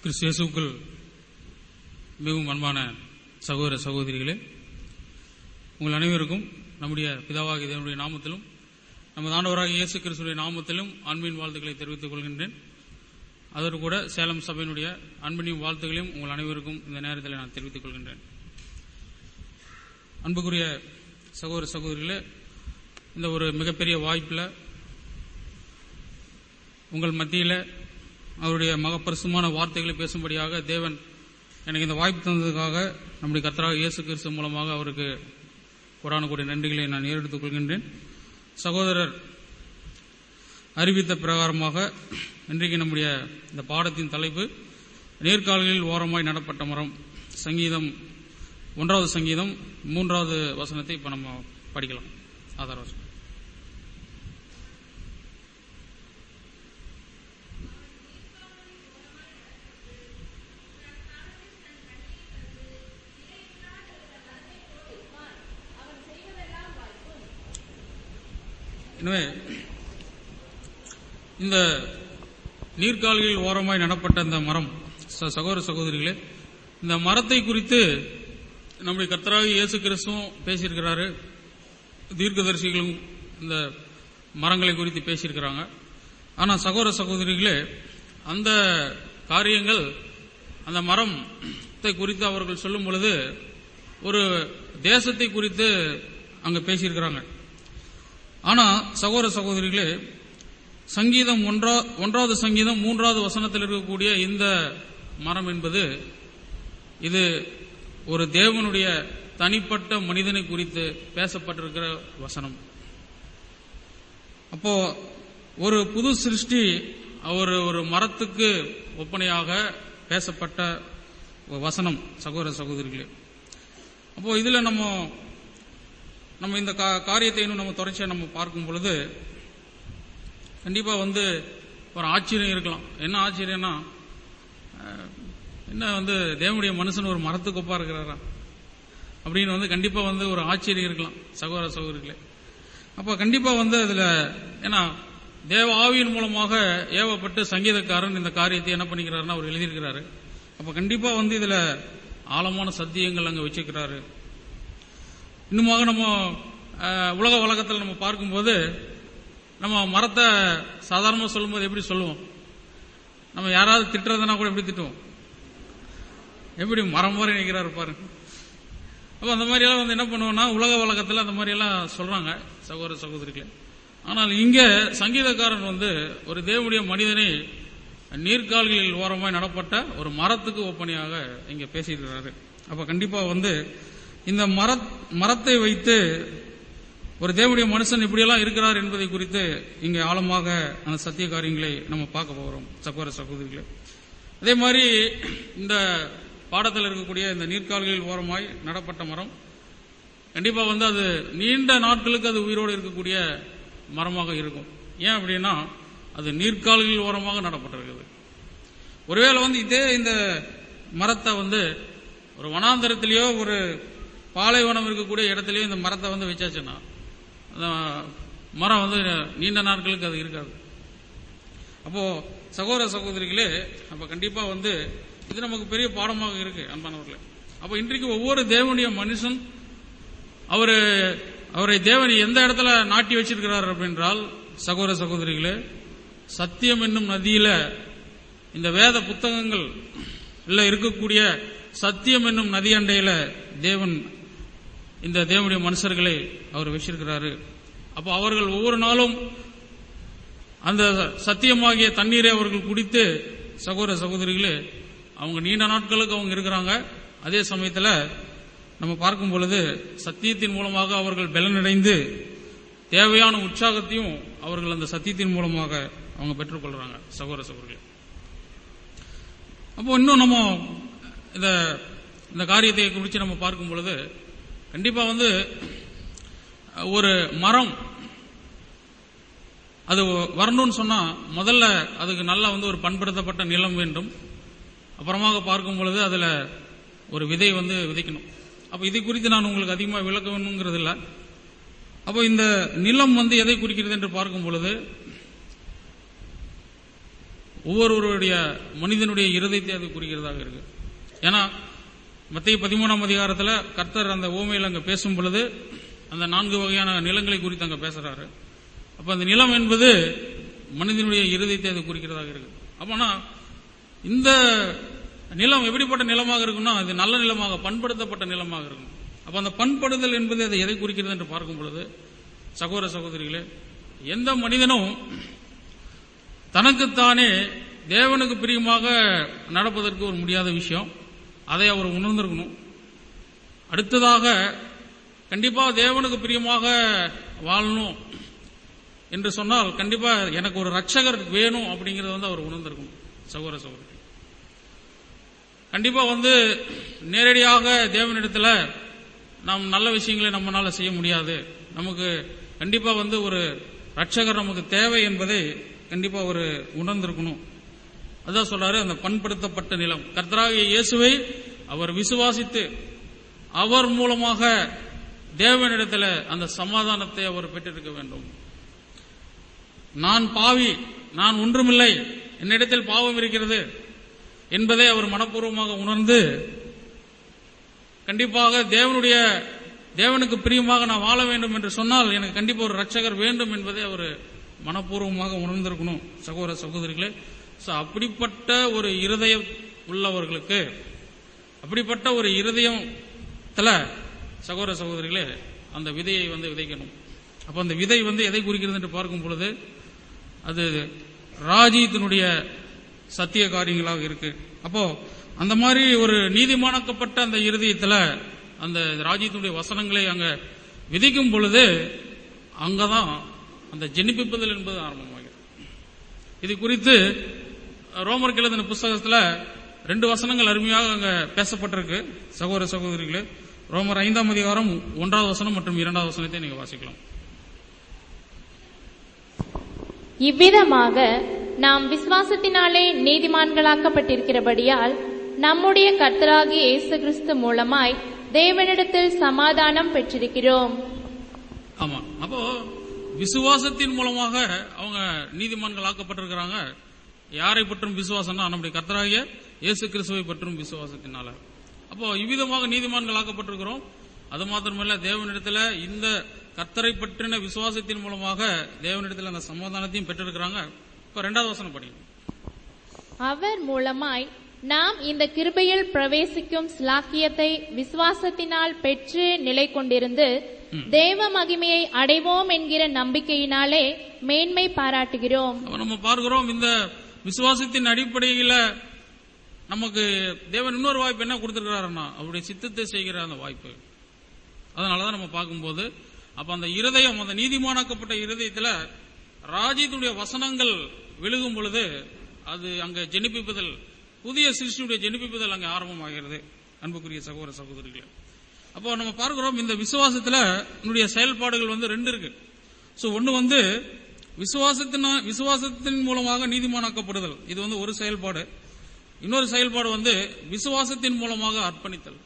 கிறிஸ்து இயேசுவுக்குள் மிகவும் அன்பான சகோதர சகோதரிகளே, உங்கள் அனைவருக்கும் நம்முடைய பிதாவாகிய தேவனுடைய நாமத்திலும் நமது ஆண்டவராகிய இயேசு கிறிஸ்துவின் நாமத்திலும் அன்பின் வாழ்த்துக்களை தெரிவித்துக் கொள்கின்றேன். அதோடு கூட சேலம் சபையினுடைய அன்பினையும் வாழ்த்துக்களையும் உங்கள் அனைவருக்கும் இந்த நேரத்தில் நான் தெரிவித்துக் கொள்கின்றேன். அன்புக்குரிய சகோதர சகோதரிகளே, இந்த ஒரு மிகப்பெரிய வாய்ப்பில் உங்கள் மத்தியில் அவருடைய மகப்பரிசுமான வார்த்தைகளை பேசும்படியாக தேவன் எனக்கு இந்த வாய்ப்பு தந்ததுக்காக நம்முடைய கர்த்தராகிய இயேசு கிறிஸ்து மூலமாக அவருக்கு கோடான கோடி நன்றிகளை நான் ஏறெடுத்துக் கொள்கின்றேன். சகோதரர் அறிவித்த பிரகாரமாக இன்றைக்கு நம்முடைய இந்த பாடத்தின் தலைப்பு நேர்கால்களில் ஓரமாய் நடப்பட்ட மரம். சங்கீதம் 1வது சங்கீதம் 3வது வசனத்தை இப்ப நம்ம படிக்கலாம். ஆதார வசனம். எனவே இந்த நீர்கால்களில் ஓரமாய் நடப்பட்ட இந்த மரம், சகோதர சகோதரிகளே, இந்த மரத்தை குறித்து நம்முடைய கர்த்தராகிய இயேசு கிறிஸ்துவும் பேசியிருக்கிறாரு. தீர்க்கதரிசிகளும் இந்த மரங்களை குறித்து பேசியிருக்கிறாங்க. ஆனா சகோதர சகோதரிகளே, அந்த காரியங்கள், அந்த மரத்தை குறித்து அவர்கள் சொல்லும் பொழுது ஒரு தேசத்தை குறித்து அங்க பேசியிருக்கிறாங்க. ஆனா சகோதர சகோதரிகளே, சங்கீதம் 1வது சங்கீதம் 3வது வசனத்தில் இருக்கக்கூடிய இந்த மரம் என்பது இது ஒரு தேவனுடைய தனிப்பட்ட மனிதனை குறித்து பேசப்பட்டிருக்கிற வசனம். அப்போ ஒரு புது சிருஷ்டி ஒரு மரத்துக்கு ஒப்பனையாக பேசப்பட்ட வசனம் சகோதர சகோதரிகளே. அப்போ இதுல நம்ம இந்த காரியத்தை இன்னும் நம்ம தொடர்ச்சியா நம்ம பார்க்கும் பொழுது கண்டிப்பா ஒரு ஆச்சரியம் இருக்கலாம். என்ன ஆச்சரியம்னா, என்ன தேவனுடைய மனுஷன் ஒரு மரத்துக்கு ஒப்பா இருக்கிறாரா அப்படின்னு கண்டிப்பா ஒரு ஆச்சரியம் இருக்கலாம் சகோதர சகோதரிகளே. அப்ப கண்டிப்பா அதுல ஏன்னா தேவ ஆவியின் மூலமாக ஏவப்பட்டு சங்கீதக்காரன் இந்த காரியத்தை என்ன பண்ணிக்கிறாருன்னா அவர் எழுதியிருக்கிறாரு. அப்ப கண்டிப்பா இதுல ஆழமான சத்தியங்கள் அங்க வச்சிருக்கிறாரு. இன்னுமாக நம்ம உலக வழக்கத்தில் நம்ம பார்க்கும்போது நம்ம மரத்தை சாதாரணமாக சொல்லும்போது எப்படி சொல்லுவோம்? நம்ம யாராவது திட்டுறதுனா கூட எப்படி திட்டுவோம்? எப்படி மரம் மாதிரி நிற்கிறாரு பாருங்க. அப்ப அந்த மாதிரி எல்லாம் என்ன பண்ணுவோம்னா உலக வழக்கத்தில் அந்த மாதிரி எல்லாம் சொல்றாங்க சகோதர சகோதரிகளே. ஆனால் இங்க சங்கீதக்காரன் ஒரு தேவனுடைய மனிதனை நீர்கால்களில் ஓரமாய் நடப்பட்ட ஒரு மரத்துக்கு ஒப்பனையாக இங்க பேசியிருக்கிறாரு. அப்ப கண்டிப்பா இந்த மரத்தை வைத்து ஒரு தேவனுடைய மனுஷன் இப்படியெல்லாம் இருக்கிறார் என்பதை குறித்து இங்கே ஆழமாக அந்த சத்திய காரியங்களை நம்ம பார்க்க போகிறோம் சகோதர சகோதரிகளே. அதே மாதிரி இந்த பாடத்தில் இருக்கக்கூடிய இந்த நீர்கால்களில் ஓரமாய் நடப்பட்ட மரம் கண்டிப்பா அது நீண்ட நாட்களுக்கு அது உயிரோடு இருக்கக்கூடிய மரமாக இருக்கும். ஏன் அப்படின்னா அது நீர்கால்களில் ஓரமாக நடப்பட்டிருக்குது. ஒருவேளை இதே இந்த மரத்தை ஒரு வனாந்தரத்திலேயோ ஒரு பாலைவனம் இருக்கக்கூடிய இடத்துலயும் இந்த மரத்தை வச்சாச்சுன்னா அந்த மரம் நீண்ட நாட்களுக்கு அது இருக்காது. அப்போ சகோதர சகோதரிகளே, அப்ப கண்டிப்பா இது நமக்கு பெரிய பாடமாக இருக்கு அன்பானவர்களே. அப்ப இன்றைக்கு ஒவ்வொரு தேவனுடைய மனுஷன் அவரை தேவன் எந்த இடத்துல நாட்டி வச்சிருக்கிறார் அப்படின்றால் சகோதர சகோதரிகளே, சத்தியம் என்னும் நதியில இந்த வேத புத்தகங்கள் இருக்கக்கூடிய சத்தியம் என்னும் நதி அண்டையில தேவன் இந்த தேவனுடைய மனுஷர்களை அவர் வச்சிருக்கிறாரு. அப்ப அவர்கள் ஒவ்வொரு நாளும் அந்த சத்தியமாகிய தண்ணீரை அவர்கள் குடித்து சகோதர சகோதரிகளே அவங்க நீண்ட நாட்களுக்கு அவங்க இருக்கிறாங்க. அதே சமயத்தில் நம்ம பார்க்கும் பொழுது சத்தியத்தின் மூலமாக அவர்கள் பலனடைந்து தேவையான உற்சாகத்தையும் அவர்கள் அந்த சத்தியத்தின் மூலமாக அவங்க பெற்றுக்கொள்றாங்க சகோதர சகோதரிகளே. அப்போ இன்னும் நம்ம இந்த காரியத்தை குறித்து நம்ம பார்க்கும் பொழுது கண்டிப்பா ஒரு மரம் அது வரணும்னு சொன்னா முதல்ல அதுக்கு நல்லா ஒரு பண்படுத்தப்பட்ட நிலம் வேண்டும். அப்புறமாக பார்க்கும் பொழுது அதுல ஒரு விதை விதைக்கணும். அப்ப இதை குறித்து நான் உங்களுக்கு அதிகமாக விளக்க வேணுங்கிறது இல்லை. அப்போ இந்த நிலம் எதை குறிக்கிறது என்று பார்க்கும் பொழுது ஒவ்வொருவருடைய மனிதனுடைய இருதயத்தை அது குறிக்கிறதாக இருக்கு. ஏன்னா மத்தேயு 13ஆம் அதிகாரத்தில் கர்த்தர் அந்த ஓமையில் அங்க பேசும் பொழுது அந்த 4 வகையான நிலங்களை குறித்து அங்க பேசுறாரு. அப்ப அந்த நிலம் என்பது மனிதனுடைய இருதயத்தை அது குறிக்கிறதாக இருக்கு. அப்பனா இந்த நிலம் எப்படிப்பட்ட நிலமாக இருக்கும்னா அது நல்ல நிலமாக, பண்படுத்தப்பட்ட நிலமாக இருக்கும். அப்ப அந்த பண்படுதல் என்பது அதை எதை குறிக்கிறது என்று பார்க்கும் பொழுது, சகோதர சகோதரிகளே, எந்த மனிதனும் தனக்குத்தானே தேவனுக்கு பிரியமாக நடப்பதற்கு ஒரு முடியாத விஷயம், அதை அவர் உணர்ந்திருக்கணும். அடுத்ததாக கண்டிப்பா தேவனுக்கு பிரியமாக வாழணும் என்று சொன்னால் கண்டிப்பா எனக்கு ஒரு ரட்சகர் வேணும் அப்படிங்கறத அவர் உணர்ந்திருக்கணும். சகோதர சகோதரி, கண்டிப்பா நேரடியாக தேவனிடத்துல நாம் நல்ல விஷயங்களை நம்மளால செய்ய முடியாது. நமக்கு கண்டிப்பா ஒரு ரட்சகர் நமக்கு தேவை என்பதை கண்டிப்பா ஒரு உணர்ந்திருக்கணும். அதான் சொல்றாரு, அந்த பண்படுத்தப்பட்ட நிலம். கர்த்தராகிய இயேசுவை அவர் விசுவாசித்து அவர் மூலமாக தேவனிடத்தில் அந்த சமாதானத்தை அவர் பெற்றிருக்க வேண்டும். நான் பாவி, நான் ஒன்றுமில்லை, என்னிடத்தில் பாவம் இருக்கிறது என்பதை அவர் மனப்பூர்வமாக உணர்ந்து கண்டிப்பாக தேவனுக்கு பிரியமாக நான் வாழ வேண்டும் என்று சொன்னால் எனக்கு கண்டிப்பா ஒரு ரட்சகர் வேண்டும் என்பதை அவர் மனப்பூர்வமாக உணர்ந்திருக்கணும். சகோதர சகோதரிகளே, அப்படிப்பட்ட ஒரு இருதயம் உள்ளவர்களுக்கு, அப்படிப்பட்ட ஒரு இருதயத்துல சகோதர சகோதரிகளே அந்த விதையை விதைக்கணும். அப்ப அந்த விதை எதை குறிக்கிறது என்று பார்க்கும் பொழுது அது ராஜ்யத்தினுடைய சத்திய காரியங்களாக இருக்கு. அப்போ அந்த மாதிரி ஒரு நீதிமானாக்கப்பட்ட அந்த இருதயத்துல அந்த ராஜ்யத்தினுடைய வசனங்களை அங்க விதைக்கும் பொழுது அங்கதான் அந்த ஜெனிப்பிப்பதல் என்பது ஆரம்பமாகிறது. இது குறித்து ரோமருக்கு எழுதின புஸ்தகத்துல 2 வசனங்கள் அருமையாக அங்க பேசப்பட்டிருக்கு. சகோதர சகோதரிகளே, ரோமர் 5ஆம் அதிகாரம் 1வது வசனம் மற்றும் 2வது வசனத்தை நீங்க வாசிக்கலாம். இவ்விதமாக நாம் விசுவாசத்தினாலே நீதிமான்களாக்கப்பட்டிருக்கிறபடியால் நம்முடைய கர்த்தராகிய இயேசு கிறிஸ்து மூலமாய் தேவனிடத்தில் சமாதானம் பெற்றிருக்கிறோம். ஆமா, அப்போ விசுவாசத்தின் மூலமாக அவங்க நீதிமான்கள் ஆக்கப்பட்டிருக்கிறாங்க. யாரை பற்றும் விசுவாசம்னா நம்முடைய கர்த்தராகிய இயேசு கிறிஸ்துவை பற்றும் விசுவாசத்தினால. அப்போ இவ்விதமாக நீதிமான்கள் ஆக்கப்பட்டிருக்கிறோம். அது மாத்திரமல்ல, தேவனிடத்துல இந்த கர்த்தரை பற்றின விசுவாசத்தின் மூலமாக தேவனிடத்தில் அந்த சமாதானத்தையும் பெற்றிருக்கிறாங்க. இப்ப 2வது வசனம் படிக்கும். அவர் மூலமாய் நாம் இந்த கிருபையில் பிரவேசிக்கும் ஸ்லாக்கியத்தை விசுவாசத்தினால் பெற்று நிலை கொண்டிருந்து தேவ மகிமையை அடைவோம் என்கிற நம்பிக்கையினாலே மேன்மை பாராட்டுகிறோம். நம்ம பார்க்கிறோம், இந்த விசுவாசத்தின் அடிப்படையில நமக்கு தேவன் இன்னொரு வாய்ப்பு என்ன கொடுத்திருக்கிறாருன்னா அவருடைய சித்தத்தை செய்கிற அந்த வாய்ப்பு. அதனாலதான் நம்ம பார்க்கும்போது அப்ப அந்த இருதயம், அந்த நீதிமானாக்கப்பட்ட இருதயத்துல ராஜ்யத்துடைய வசனங்கள் விழுகும் பொழுது அது அங்க ஜெனிப்பிப்பதல், புதிய சிருஷ்டியுடைய ஜெனிப்பிப்பதல் அங்க ஆரம்பமாகிறது. அன்புக்குரிய சகோதர சகோதரிகளே, அப்போ நம்ம பார்க்கிறோம் இந்த விசுவாசத்துல என்னுடைய செயல்பாடுகள் 2 இருக்கு. ஒன்னு விசுவாசத்தின் மூலமாக நீதிமானாக்கப்படுதல், இது ஒரு செயல்பாடு. இன்னொரு செயல்பாடு விசுவாசத்தின் மூலமாக அர்ப்பணித்தல்.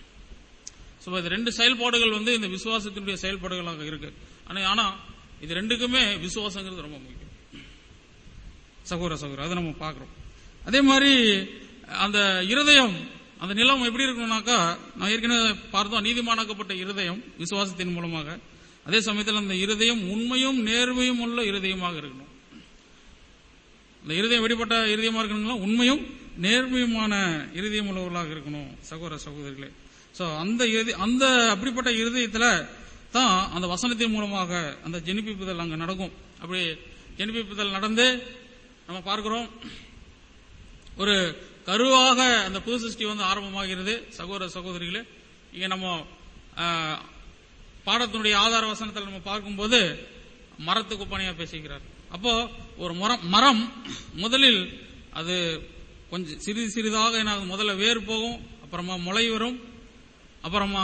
இது 2 செயல்பாடுகள் இந்த விசுவாசத்தினுடைய செயல்பாடுகளாக இருக்கு. ஆனா இது 2க்குமே விசுவாசங்கிறது ரொம்ப முக்கியம். சகோதர சகோதரி, அதை நம்ம பார்க்கிறோம். அதே மாதிரி அந்த இருதயம், அந்த நிலம் எப்படி இருக்கணும்னாக்கா, நான் ஏற்கனவே பார்த்தோம், நீதிமானாக்கப்பட்ட இருதயம் விசுவாசத்தின் மூலமாக. அதே சமயத்தில் அந்த இருதயம் உண்மையும் நேர்மையும் உள்ள இருதயமாக இருக்கணும். அந்த இருதயம் எப்படிப்பட்ட இருதயமா இருக்கணும்னா உண்மையும் நேர்மையுமான இருதயம் உள்ளவர்களாக இருக்கணும். சகோதர சகோதரிகளே, அந்த அப்படிப்பட்ட இருதயத்துல தான் அந்த வசனத்தின் மூலமாக அந்த ஜெனிப்பிப்புதல் அங்க நடக்கும். அப்படி ஜெனிப்பிப்புதல் நடந்து நம்ம பார்க்கிறோம், ஒரு கருவாக அந்த புது சிருஷ்டி ஆரம்பமாகிறது. சகோதர சகோதரிகளே, இங்க நம்ம பாடத்தினுடைய ஆதார வசனத்தில் நம்ம பார்க்கும்போது மரத்துக்கு ஒப்பனையா பேசிக்கிறார். அப்போ ஒரு மரம் முதலில் அது கொஞ்சம் சிறிது சிறிதாக முதல்ல வேர் போகும், அப்புறமா முளை வரும், அப்புறமா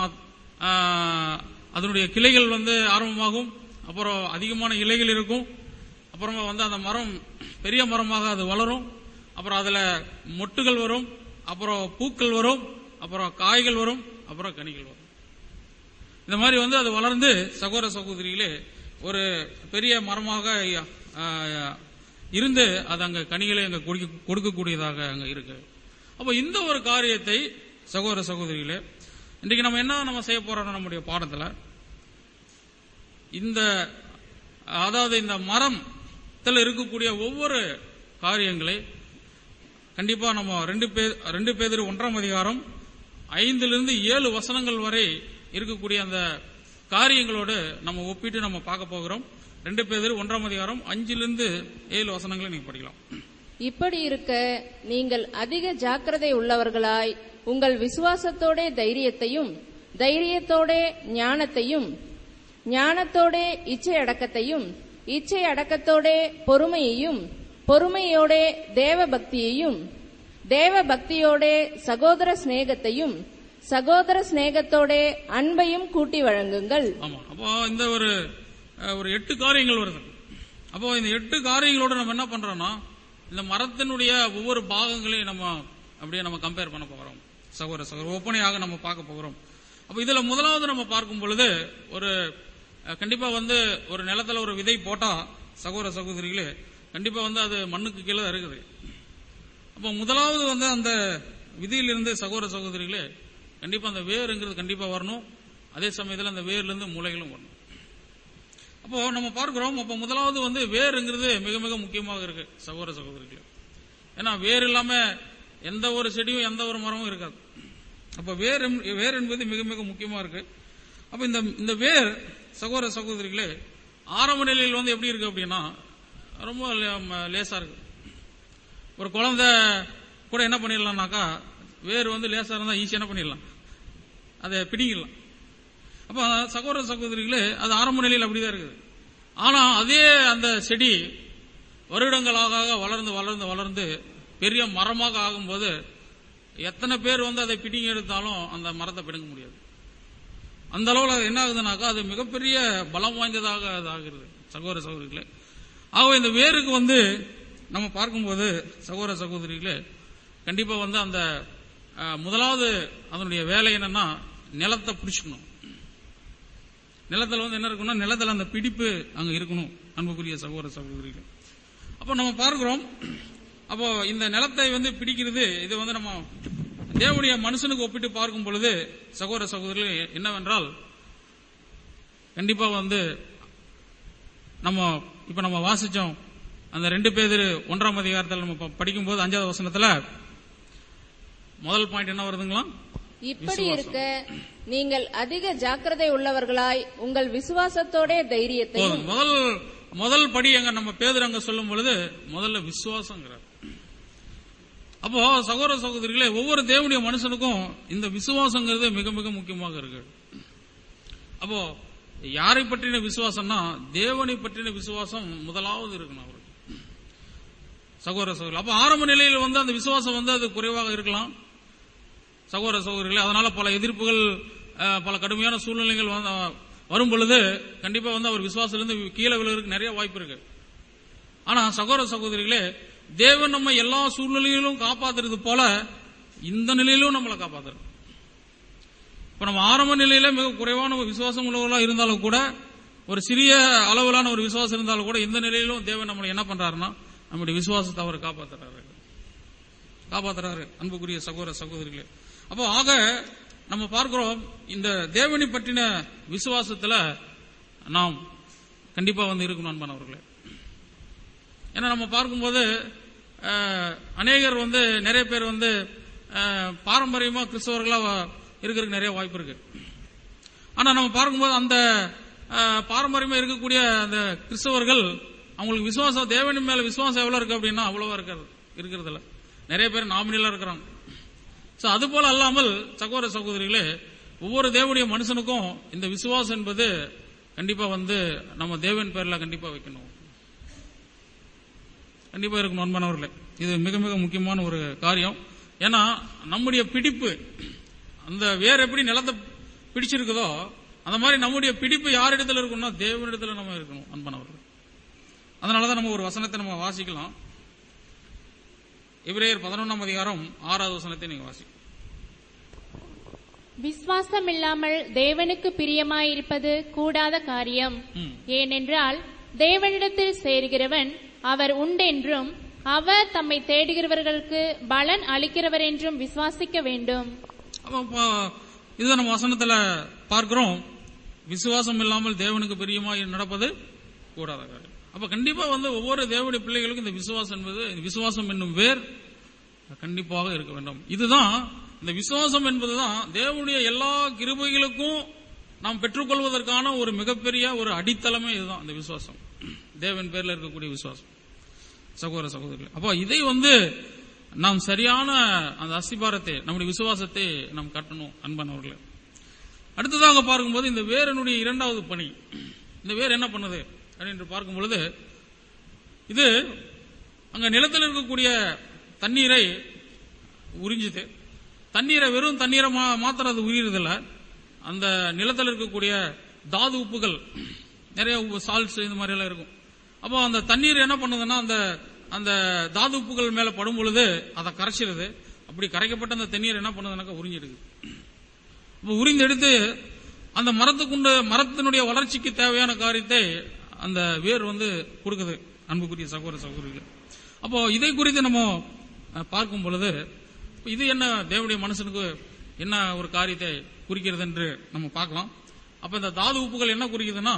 அதனுடைய கிளைகள் ஆரம்பமாகும், அப்புறம் அதிகமான இலைகள் இருக்கும், அப்புறமா அந்த மரம் பெரிய மரமாக அது வளரும், அப்புறம் அதுல மொட்டுகள் வரும், அப்புறம் பூக்கள் வரும், அப்புறம் காய்கள் வரும், அப்புறம் கனிகள் வரும். இந்த மாதிரி அது வளர்ந்து சகோதர சகோதரிகளே ஒரு பெரிய மரமாக இருந்து அது அங்க கனிகளை அங்க கொடுக்கக்கூடியதாக அங்க இருக்கு. அப்ப இந்த ஒரு காரியத்தை சகோதர சகோதரிகளே, இன்றைக்கு நம்ம செய்ய போறோம் நம்முடைய பாடத்துல, அதாவது இந்த மரத்தில் இருக்கக்கூடிய ஒவ்வொரு காரியங்களை கண்டிப்பா நம்ம 2 பேதுரு 1ஆம் அதிகாரம் 5-7 வசனங்கள் வரை இருக்கக்கூடிய அந்த காரியங்களோடு நம்ம ஒப்பிட்டு நம்ம பார்க்க போகிறோம். 2 பேதுரு 1ஆம் அதிகாரம் 5-7 வசனங்களை நீங்க படிக்கலாம். இப்படி இருக்க நீங்கள் அதிக ஜாக்கிரதை உள்ளவர்களாய் உங்கள் விசுவாசத்தோட தைரியத்தையும், தைரியத்தோட ஞானத்தையும், ஞானத்தோட இச்சை அடக்கத்தையும், இச்சை அடக்கத்தோட பொறுமையையும், பொறுமையோட தேவ பக்தியையும், தேவ பக்தியோட சகோதர சிநேகத்தையும், சகோதர சிநேகத்தோட அன்பையும் கூட்டி வழங்குங்கள். ஆமா, அப்போ இந்த ஒரு 8 காரியங்கள் வருது. அப்போ இந்த 8 காரியங்களோட நம்ம என்ன பண்றோம்னா, இந்த மரத்தினுடைய ஒவ்வொரு பாகங்களையும் நம்ம கம்பேர் பண்ண போகிறோம். சகோதர ஒப்பனையாக நம்ம பார்க்க போகிறோம். அப்ப இதுல முதலாவது நம்ம பார்க்கும் பொழுது கண்டிப்பா ஒரு நிலத்துல ஒரு விதை போட்டா சகோதர சகோதரிகளே, கண்டிப்பா அது மண்ணுக்கு கீழே இருக்குது. அப்ப முதலாவது அந்த விதியிலிருந்து சகோதர சகோதரிகளே, கண்டிப்பா அந்த வேருங்கிறது கண்டிப்பா வரணும். அதே சமயத்தில் அந்த வேர்ல இருந்து முளைகளும் வரணும். அப்போ நம்ம பார்க்கிறோம். அப்ப முதலாவது வேருங்கிறது மிக மிக முக்கியமாக இருக்கு சகோதர சகோதரிகளே. ஏன்னா வேர் இல்லாம எந்த ஒரு செடியும் எந்த ஒரு மரமும் இருக்காது. அப்ப வேர் என்பது மிக மிக முக்கியமா இருக்கு. அப்ப இந்த வேர் சகோதர சகோதரிகளே ஆரம்ப நிலையில் எப்படி இருக்கு அப்படின்னா ரொம்ப லேசா இருக்கு. ஒரு குழந்தை கூட என்ன பண்ணிடலாம்னாக்கா, வேர் லேசா இருந்தா ஈஸியா என்ன பண்ணிடலாம், அதை பிடிங்கிடலாம். அப்ப சகோதர சகோதரிகளே அது ஆரம்ப நிலையில் அப்படிதான் இருக்குது. ஆனா அதே அந்த செடி வருடங்களாக வளர்ந்து வளர்ந்து வளர்ந்து பெரிய மரமாக ஆகும்போது எத்தனை பேர் அதை பிடிங்கி எடுத்தாலும் அந்த மரத்தை பிடுங்க முடியாது. அந்த அளவுல என்ன ஆகுதுனாக்கா அது மிகப்பெரிய பலம் வாய்ந்ததாக அது ஆகிறது சகோதர சகோதரிகளே. ஆகவே இந்த வேருக்கு நம்ம பார்க்கும்போது சகோதர சகோதரிகளே கண்டிப்பா அந்த முதலாவது அதனுடைய வேலை என்னன்னா நிலத்தை பிடிச்சுக்கணும். நிலத்துல என்ன இருக்கணும், நிலத்துல அந்த பிடிப்பு அங்க இருக்கணும் அன்புக்குரிய சகோதர சகோதரிகள். அப்ப நம்ம பார்க்கிறோம். அப்போ இந்த நிலத்தை பிடிக்கிறது இது நம்ம தேவனுடைய மனுஷனுக்கு ஒப்பிட்டு பார்க்கும் பொழுது சகோதர சகோதரிகள் என்னவென்றால், கண்டிப்பா நம்ம வாசிச்சோம் அந்த 2 பேதுரு 1ஆம் அதிகாரத்தில் நம்ம படிக்கும் போது 5வது வசனத்துல முதல் பாயிண்ட் என்ன வருதுங்களா, இப்படி இருக்க நீங்கள் அதிக ஜாக்கிரதை உள்ளவர்களாய் உங்கள் விசுவாசத்தோட தைரியத்தையும். முதல் படி அங்க நம்ம பேதுரு அங்க சொல்லும் பொழுது முதல்ல விசுவாசங்கிறார். அப்போ சகோதர சகோதரிகளே ஒவ்வொரு தேவனுடைய மனுஷனுக்கும் இந்த விசுவாசங்கிறது மிக மிக முக்கியமாக இருக்கு. அப்போ யாரை பற்றின விசுவாசம்னா தேவனை பற்றின விசுவாசம் முதலாவது இருக்கணும் அவருக்கு சகோதர சகோதரி. அப்ப ஆரம்ப நிலையில் அந்த விசுவாசம் அது குறைவாக இருக்கலாம் சகோதர சகோதரிகளே. அதனால பல எதிர்ப்புகள் பல கடுமையான சூழ்நிலைகள் வரும் பொழுது கண்டிப்பா அவர் விசுவாசத்திலிருந்து கீழே விழுவதற்கு நிறைய வாய்ப்பு இருக்கு. ஆனா சகோதர சகோதரிகளே தேவன் நம்ம எல்லா சூழ்நிலையிலும் காப்பாத்துறது போல இந்த நிலையிலும் நம்மளை காப்பாத்துறது. இப்ப நம்ம ஆரம்ப நிலையில மிக குறைவான விசுவாசம் உள்ளவர்களா இருந்தாலும் கூட, ஒரு சிறிய அளவிலான ஒரு விசுவாசம் இருந்தாலும் கூட, இந்த நிலையிலும் தேவன் நம்மளை என்ன பண்றாருன்னா நம்முடைய விசுவாசத்தை அவர் காப்பாத்துறாரு அன்புக்குரிய சகோதர சகோதரிகளே. அப்போ ஆக நம்ம பார்க்கிறோம் இந்த தேவனை பற்றின விசுவாசத்துல நாம் கண்டிப்பா இருக்கணும் அன்பானவர்களே. ஏன்னா நம்ம பார்க்கும்போது அநேகர் நிறைய பேர் பாரம்பரியமா கிறிஸ்தவர்களா இருக்கிறதுக்கு நிறைய வாய்ப்பு இருக்கு. ஆனா நம்ம பார்க்கும்போது அந்த பாரம்பரியமா இருக்கக்கூடிய அந்த கிறிஸ்தவர்கள் அவங்களுக்கு விசுவாசம் தேவனின் மேல விசுவாசம் எவ்வளவு இருக்கு அப்படின்னா அவ்வளவா இருக்கிறது இல்ல. நிறைய பேர் நாமினலா இருக்கிறாங்க. அது போல அல்லாமல் சகோதர சகோதரிகளே ஒவ்வொரு தேவனுடைய மனுஷனுக்கும் இந்த விசுவாசம் என்பது கண்டிப்பா நம்ம தேவன் பேர்ல கண்டிப்பா வைக்கணும், கண்டிப்பா இருக்கணும் அன்பானவர்களே. இது மிக மிக முக்கியமான ஒரு காரியம். ஏன்னா நம்முடைய பிடிப்பு அந்த வேற எப்படி நிலத்தை பிடிச்சிருக்குதோ அந்த மாதிரி நம்முடைய பிடிப்பு யாரிடத்துல இருக்கணும்னா தேவனிடத்துல நம்ம இருக்கணும் அன்பானவர்கள். அதனாலதான் நம்ம ஒரு வசனத்தை நம்ம வாசிக்கலாம். எபிரேயர் 11ஆம் அதிகாரம் 6வது வசனத்தை நீங்க வாசி. விசுவாசம் இல்லாமல் தேவனுக்கு பிரியமாயிருப்பது கூடாத காரியம். ஏனென்றால் தேவனிடத்தில் சேர்கிறவன் அவர் உண்டென்றும் அவர் தம்மை தேடுகிறவர்களுக்கு பலன் அளிக்கிறவர் என்றும் விசுவாசிக்க வேண்டும். இது நம்ம வசனத்துல பார்க்கிறோம். விசுவாசம் இல்லாமல் தேவனுக்கு பிரியமாய் நடப்பது கூடாத காரியம். அப்ப கண்டிப்பா ஒவ்வொரு தேவனுடைய பிள்ளைகளுக்கும் இந்த விசுவாசம் என்பது, விசுவாசம் என்னும் வேர் கண்டிப்பாக இருக்க வேண்டும். இதுதான் இந்த விசுவாசம் என்பதுதான் தேவனுடைய எல்லா கிருபைகளுக்கும் நாம் பெற்றுக்கொள்வதற்கான ஒரு மிகப்பெரிய ஒரு அடித்தளமே இதுதான், இந்த விசுவாசம், தேவன் பேர்ல இருக்கக்கூடிய விசுவாசம். சகோதர சகோதரிகள், அப்போ இதை நாம் சரியான அந்த அஸ்திபாரத்தை, நம்முடைய விசுவாசத்தை நாம் கட்டணும் அன்பானவர்களே. அடுத்ததாக பார்க்கும்போது இந்த வேரனுடைய இரண்டாவது பணி, இந்த வேர் என்ன பண்ணுது அப்படின்னு பார்க்கும் பொழுது, இது அங்க நிலத்தில் இருக்கக்கூடிய தண்ணீரை உறிஞ்சுது. தண்ணீரை வெறும் தண்ணீரை மாத்திரம் அது உரியறதில்ல, அந்த நிலத்தில் இருக்கக்கூடிய தாது உப்புகள், நிறைய சால்ட்ஸ் இந்த மாதிரி எல்லாம் இருக்கும். அப்போ அந்த தண்ணீர் என்ன பண்ணுதுன்னா அந்த தாது உப்புகள் மேல படும் பொழுது அதை கரைச்சிருது. அப்படி கரைக்கப்பட்ட அந்த தண்ணீர் என்ன பண்ணுதுனாக்கா உறிஞ்சிடுது. உறிந்து எடுத்து அந்த மரத்தினுடைய வளர்ச்சிக்கு தேவையான காரியத்தை அந்த வேர் கொடுக்குது அன்புக்குரிய சகோதர சகோதரிகள். அப்போ இதை குறித்து நம்ம பார்க்கும் பொழுது இது என்ன தேவனுடைய மனுஷனுக்கு என்ன ஒரு காரியத்தை குறிக்கிறது என்று நம்ம பார்க்கலாம். அப்ப இந்த தாது உப்புகள் என்ன குறிக்குதுன்னா,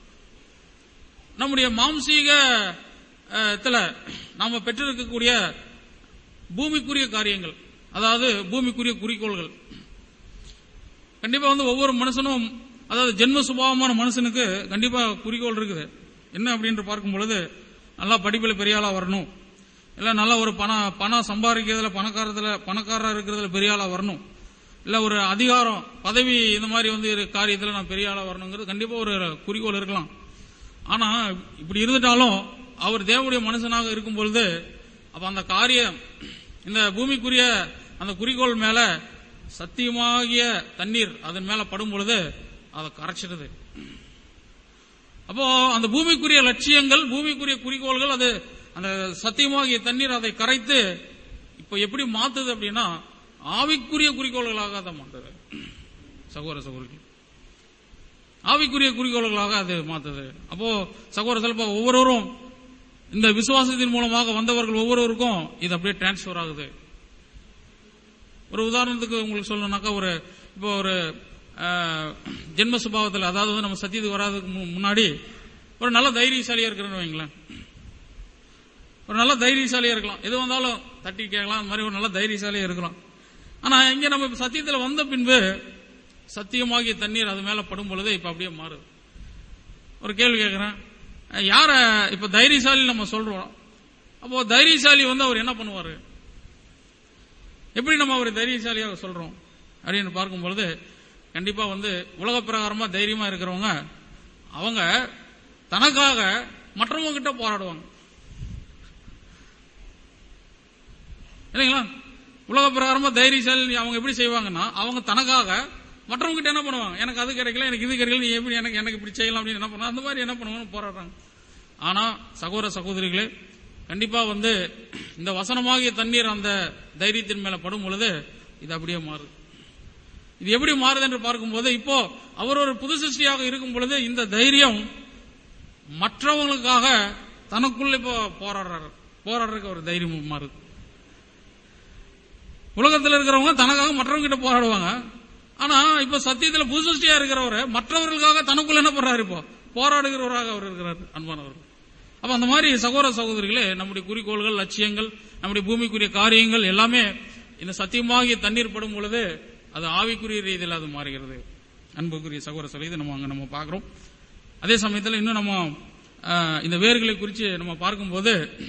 நம்முடைய மாம்சீகத்துல நாம பெற்றிருக்கக்கூடிய பூமிக்குரிய காரியங்கள், அதாவது பூமிக்குரிய குறிக்கோள்கள். கண்டிப்பா ஒவ்வொரு மனுஷனும், அதாவது ஜென்ம சுபாவமான மனுஷனுக்கு கண்டிப்பா குறிக்கோள் இருக்குது. என்ன அப்படின்னு பார்க்கும் பொழுது, நல்லா படிப்புல பெரிய ஆளா வரணும், இல்ல நல்ல ஒரு பணம் சம்பாதிக்கிறதுல பணக்காரா இருக்கிறதுல பெரிய ஆளா வரணும், இல்ல ஒரு அதிகாரம் பதவி இந்த மாதிரி காரியத்துல நான் பெரிய ஆளா வரணுங்கிறது கண்டிப்பா ஒரு குறிக்கோள் இருக்கலாம். ஆனா இப்படி இருந்துட்டாலும் அவர் தேவனுடைய மனுஷனாக இருக்கும் பொழுது, அப்ப அந்த காரியம் இந்த பூமிக்குரிய அந்த குறிக்கோள் மேல சத்தியமாகிய தண்ணீர் அதன் மேல படும் பொழுது அதை கரைச்சிடுது. அப்போ அந்த பூமிக்குரிய லட்சியங்கள், பூமிக்குரிய குறிக்கோள்கள், அது அந்த சத்தியமாகிய தண்ணீர் அதை கரைத்து இப்ப எப்படி மாத்துது அப்படின்னா ஆவிக்குரிய குறிக்கோள்களாக அதை மாத்துது. சகோதர சகோதரிகள், ஆவிக்குரிய குறிக்கோள்களாக அது மாத்துது. அப்போ சகோதர சொல்ல ஒவ்வொருவரும் இந்த விசுவாசத்தின் மூலமாக வந்தவர்கள் ஒவ்வொருவருக்கும் இது அப்படியே டிரான்ஸ்பர் ஆகுது. ஒரு உதாரணத்துக்கு உங்களுக்கு சொல்லணும்னாக்கா, இப்போ ஒரு ஜென்ம சுபாவத்தில், அதாவது நம்ம சத்தியத்துக்கு வராதுக்கு முன்னாடி ஒரு நல்ல தைரியசாலியா இருக்கிறேன்னு வைங்களேன். ஒரு நல்ல தைரியசாலியா இருக்கலாம், எது வந்தாலும் தட்டி கேட்கலாம், அந்த மாதிரி ஒரு நல்ல தைரியசாலியா இருக்கலாம். ஆனா இங்க நம்ம சத்தியத்தில் வந்த பின்பு சத்தியமாகிய தண்ணீர் அது மேல படும் பொழுது இப்ப அப்படியே மாறுது. ஒரு கேள்வி கேட்கிறேன், யார இப்ப தைரியசாலி நம்ம சொல்றோம், அப்போ தைரியசாலி அவர் என்ன பண்ணுவாரு, எப்படி நம்ம அவர் தைரியசாலியாக சொல்றோம் அப்படின்னு பார்க்கும் பொழுது, கண்டிப்பா உலக பிரகாரமா தைரியமா இருக்கிறவங்க அவங்க தனக்காக மற்றவங்க கிட்ட போராடுவாங்க இல்லைங்களா. உலக பிரகாரமா தைரியசாலி அவங்க எப்படி செய்வாங்கன்னா, அவங்க தனக்காக மற்றவங்க கிட்ட என்ன பண்ணுவாங்க, எனக்கு அது கிடைக்கல, எனக்கு இது கிடைக்கல, நீ எப்படி எனக்கு இப்படி செய்யலாம் அப்படின்னு என்ன பண்ணுவாங்க, அந்த மாதிரி என்ன பண்ணுவாங்க, போராடுறாங்க. ஆனா சகோதர சகோதரிகளே, கண்டிப்பா இந்த வசனமாகிய தண்ணீர் அந்த தைரியத்தின் மேல படும் பொழுது இது அப்படியே மாறுது. இது எப்படி மாறுது என்று பார்க்கும்போது, இப்போ அவர் ஒரு புது சிருஷ்டியாக இருக்கும் பொழுது இந்த தைரியம் மற்றவங்களுக்காக தனக்குள்ள இப்போ போராடுறதுக்கு ஒரு தைரியம் மாறுது. உலகத்தில் இருக்கிறவங்க தனக்காக மற்றவங்க கிட்ட போராடுவாங்க. ஆனா இப்ப சத்தியத்தில் புது சிருஷ்டியா இருக்கிறவரை மற்றவர்களுக்காக தனக்குள்ள என்ன பண்றாரு, இப்போ போராடுகிறவராக அவர் இருக்கிறார் அன்பானவர். அப்ப அந்த மாதிரி சகோதர சகோதரிகளே, நம்முடைய குறிக்கோள்கள், லட்சியங்கள், நம்முடைய பூமிக்குரிய காரியங்கள் எல்லாமே இந்த சத்தியமாகிய தண்ணீர் படும் பொழுது அது ஆவிக்குரிய ரீதியில் அது மாறுகிறது. அன்புக்குரிய சகோதர சகோதரி, நம்ம பார்க்கிறோம். அதே சமயத்தில் இன்னும் நம்ம இந்த வேர்களை குறித்து நம்ம பார்க்கும்போது,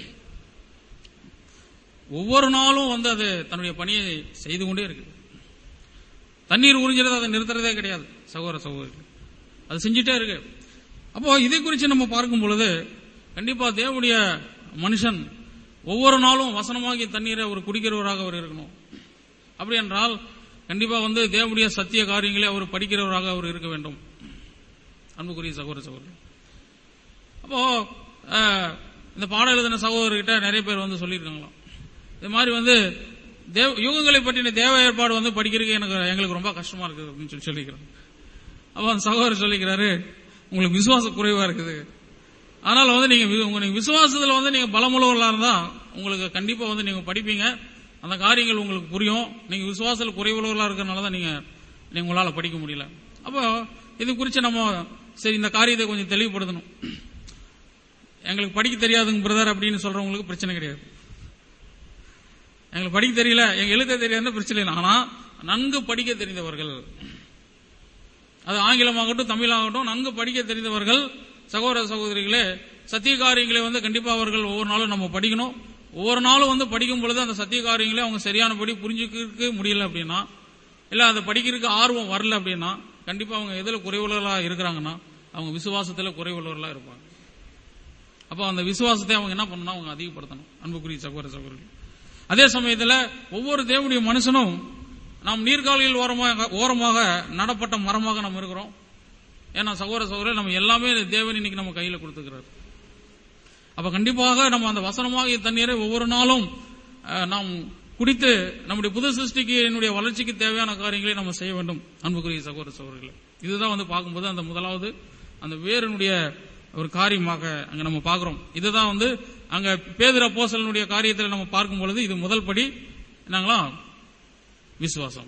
ஒவ்வொரு நாளும் அது தன்னுடைய பணியை செய்து கொண்டே இருக்கு. தண்ணீர் உறிஞ்சிறது அதை நிறுத்துறதே கிடையாது சகோதர சகோதரிகள், அது செஞ்சுட்டே இருக்கு. அப்போ இதை குறித்து நம்ம பார்க்கும் பொழுது கண்டிப்பா தேவனுடைய மனுஷன் ஒவ்வொரு நாளும் வசனமாகிய தண்ணீரை அவர் குடிக்கிறவராக அவர் இருக்கணும். அப்படி என்றால் கண்டிப்பா தேவனுடைய சத்திய காரியங்களை அவர் படிக்கிறவராக அவர் இருக்க வேண்டும். அன்புக்குரிய சகோதர சகோதரர், அப்போ இந்த பாடம் எழுதின சகோதரர்கிட்ட நிறைய பேர் சொல்லியிருக்காங்களாம், இது மாதிரி யுகங்களை பற்றின தேவ ஏற்பாடு படிக்கிறதுக்கு எங்களுக்கு ரொம்ப கஷ்டமா இருக்குது அப்படின்னு சொல்லிக்கிறாங்க. அப்ப அந்த சகோதரர் சொல்லிக்கிறாரு, உங்களுக்கு விசுவாச குறைவா இருக்குது, அதனால வந்து நீங்க விசுவாசத்துல வந்து நீங்க பலமுள்ளவர்களா இருந்தா உங்களுக்கு கண்டிப்பா வந்து நீங்க படிப்பீங்க, அந்த காரியங்கள் உங்களுக்கு புரியும். நீங்க விசுவாசத்தில் குறைவுள்ளவர்களா இருக்கிறதுனால தான் நீங்க உங்களால படிக்க முடியல. அப்போ இது குறித்து நம்ம சரி இந்த காரியத்தை கொஞ்சம் தெளிவுபடுத்தணும். எங்களுக்கு படிக்க தெரியாதுங்க பிரதர் அப்படின்னு சொல்றவங்களுக்கு பிரச்சனை கிடையாது. எங்களுக்கு படிக்க தெரியல, எங்க எழுத தெரியாதுன்னு பிரச்சனை இல்லை. ஆனா நன்கு படிக்க தெரிந்தவர்கள், அது ஆங்கிலமாகட்டும் தமிழாகட்டும், நன்கு படிக்க தெரிந்தவர்கள் சகோதர சகோதரிகளே, சத்திய காரியங்களை வந்து கண்டிப்பா அவர்கள் ஒவ்வொரு நாளும் நம்ம படிக்கணும். ஒவ்வொரு நாளும் வந்து படிக்கும் பொழுது அந்த சத்திய காரியங்களை அவங்க சரியானபடி புரிஞ்சுக்க முடியல அப்படின்னா, இல்ல அதை படிக்கிறதுக்கு ஆர்வம் வரல அப்படின்னா, கண்டிப்பா அவங்க எதுல குறைவுள்ளவர்களா இருக்கிறாங்கன்னா அவங்க விசுவாசத்துல குறைவுள்ளவர்களா இருப்பாங்க. அப்ப அந்த விசுவாசத்தை அவங்க என்ன பண்ணணும், அவங்க அதிகப்படுத்தணும். அன்புக்குரிய சகோதர சகோதரிகள், அதே சமயத்துல ஒவ்வொரு தேவனுடைய மனுஷனும் நாம் நீர்காலியில் ஓரமாக நடப்பட்ட மரமாக நம்ம இருக்கிறோம். ஏன்னா சகோதர சகோதரர் நம்ம எல்லாமே தேவன் இன்னைக்கு நம்ம கையில கொடுத்துக்கிறார். அப்ப கண்டிப்பாக நம்ம அந்த வசனமாகிய தண்ணீரை ஒவ்வொரு நாளும் நாம் குடித்து நம்முடைய புது சிருஷ்டிக்கு என்னுடைய வளர்ச்சிக்கு தேவையான காரியங்களை நம்ம செய்ய வேண்டும். அன்புக்குரிய சகோதர சகோதரர்களே, இதுதான் வந்து பார்க்கும்போது அந்த முதலாவது அந்த வேரினுடைய ஒரு காரியமாக அங்க நம்ம பார்க்கிறோம். இதுதான் வந்து அங்க பேதுரு அப்போஸ்தலனுடைய காரியத்தில் நம்ம பார்க்கும் பொழுது இது முதல் படி என்னங்களா, விசுவாசம்.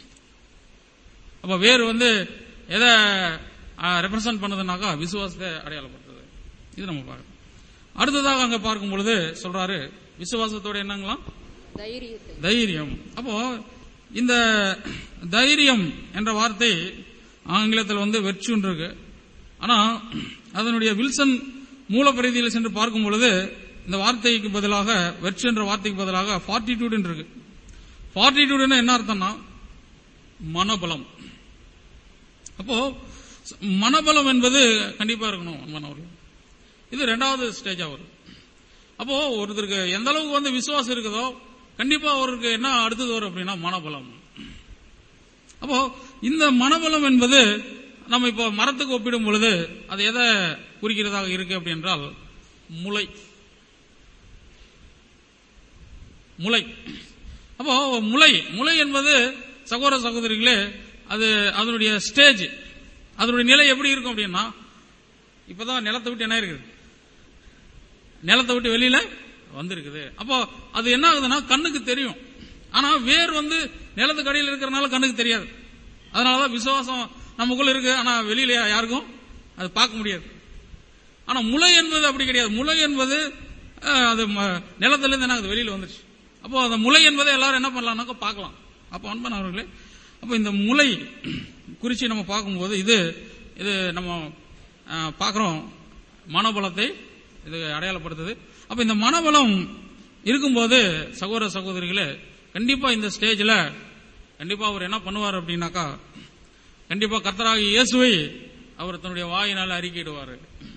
அப்ப வேறு வந்து எதை ரெப்ரசன்ட் பண்ணதுனாக்கா விசுவாசத்தை அடையாளப்படுத்துது. இது நம்ம பார்க்கணும். அடுத்ததாக அங்க பார்க்கும் பொழுது சொல்றாரு விசுவாசத்தோட என்னங்களா, தைரியம். அப்போ இந்த தைரியம் என்ற வார்த்தை ஆங்கிலத்தில் வந்து வெர்ச்சுன்னு இருக்கு. ஆனா அதனுடைய வில்சன் மூலப்பிரதியில் சென்று பார்க்கும் பொழுது இந்த வார்த்தைக்கு பதிலாக வெர்ச்சு என்ற வார்த்தைக்கு பதிலாக ஃபார்ட்டிடியூட் இருக்கு. ஃபார்ட்டிடியூட் என்ன அர்த்தம்னா மனபலம். அப்போ மனபலம் என்பது கண்டிப்பா இருக்கணும். இது இரண்டாவது ஸ்டேஜா வரும். அப்போ ஒருத்தருக்கு எந்த அளவுக்கு வந்து விசுவாசம் இருக்குதோ கண்டிப்பா அவருக்கு என்ன அடுத்தது வரும் அப்படின்னா மனபலம். அப்போ இந்த மனபலம் என்பது நம்ம இப்போ மரத்துக்கு ஒப்பிடும் பொழுது அது எதை குறிக்கிறதாக இருக்கு அப்படி என்றால் முளை. அப்போ முளை என்பது சகோதர சகோதரிகளே, அது அதனுடைய ஸ்டேஜ், அதனுடைய நிலை எப்படி இருக்கும் அப்படின்னா, இப்பதான் நிலத்தை விட்டு என்ன இருக்குது, நிலத்தை விட்டு வெளியில வந்திருக்குது. அப்போ அது என்ன ஆகுதுன்னா கண்ணுக்கு தெரியும். ஆனா வேர் வந்து நிலத்துக்கு அடியில் இருக்கிறதுனால கண்ணுக்கு தெரியாது. அதனாலதான் விசுவாசம் நமக்குள்ள இருக்கு, ஆனா வெளியில யாருக்கும் அது பார்க்க முடியாது. ஆனா முளை என்பது அப்படி கிடையாது. முளை என்பது அது நிலத்திலிருந்து என்ன ஆகுது, வெளியில வந்துருச்சு. அப்போ அந்த முளை என்பதை எல்லாரும் என்ன பண்ணலாம்னாக்க பார்க்கலாம். அப்போ அன்பானவர்களே, அப்போ இந்த முளை குறிச்சி நம்ம பார்க்கும்போது இது நம்ம பார்க்கிறோம், மனபலத்தை இது அடையாளப்படுத்துது. அப்ப இந்த மனபலம் இருக்கும்போது சகோதர சகோதரிகளே, கண்டிப்பா இந்த ஸ்டேஜ்ல கண்டிப்பா அவர் என்ன பண்ணுவார் அப்படின்னாக்கா, கண்டிப்பா கர்த்தராகிய இயேசுவை அவர் தன்னுடைய வாயினால அறிக்கையிடுவார்.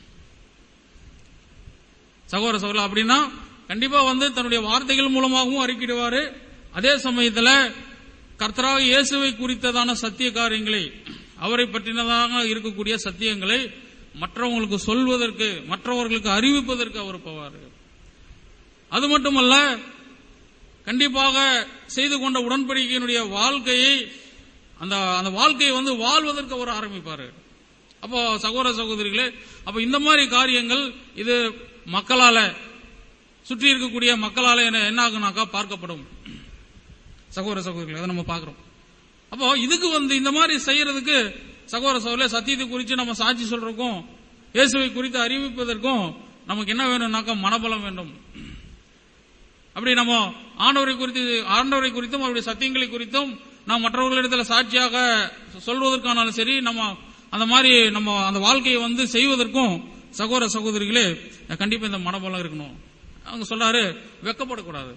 சகோதர சகோதரர் அப்படின்னா கண்டிப்பா வந்து தன்னுடைய வார்த்தைகள் மூலமாகவும் அறிக்கையிடுவாரு. அதே சமயத்தில் கர்த்தராகிய இயேசுவை குறித்ததான சத்திய காரியங்களை, அவரை பற்றினதாக இருக்கக்கூடிய சத்தியங்களை மற்றவங்களுக்கு சொல்வதற்கு, மற்றவர்களுக்கு அறிவிப்பதற்கு அவர் போவார். அது மட்டுமல்ல, கண்டிப்பாக செய்து கொண்ட உடன்படிக்கையினுடைய வாழ்க்கையை, அந்த வாழ்க்கையை வந்து வாழ்வதற்கு அவர் ஆரம்பிப்பார். அப்போ சகோதர சகோதரிகளே, அப்ப இந்த மாதிரி காரியங்கள் இது மக்களால, சுற்றி இருக்கக்கூடிய மக்களால என்ன ஆகுனாக்கா பார்க்கப்படும். சகோதர சகோதரிகளை அதை நம்ம பார்க்கிறோம். அப்போ இதுக்கு வந்து இந்த மாதிரி செய்யறதுக்கு சகோதர சகோதரர்களே, சத்தியத்தை குறித்து நம்ம சாட்சி சொல்றதுக்கும் இயேசுவை குறித்து அறிவிப்பதற்கும் நமக்கு என்ன வேணும்னாக்கா மனபலம் வேண்டும். அப்படி நம்ம ஆண்டவரை குறித்தும் அவருடைய சத்தியங்களை குறித்தும் நாம் மற்றவர்களிடத்தில் சாட்சியாக சொல்வதற்கானாலும் சரி, நம்ம அந்த மாதிரி நம்ம அந்த வாழ்க்கையை வந்து செய்வதற்கும் சகோதர சகோதரிகளே கண்டிப்பா இந்த மனபலம் இருக்கணும். அவங்க சொல்றாரு வெக்கப்படக்கூடாது.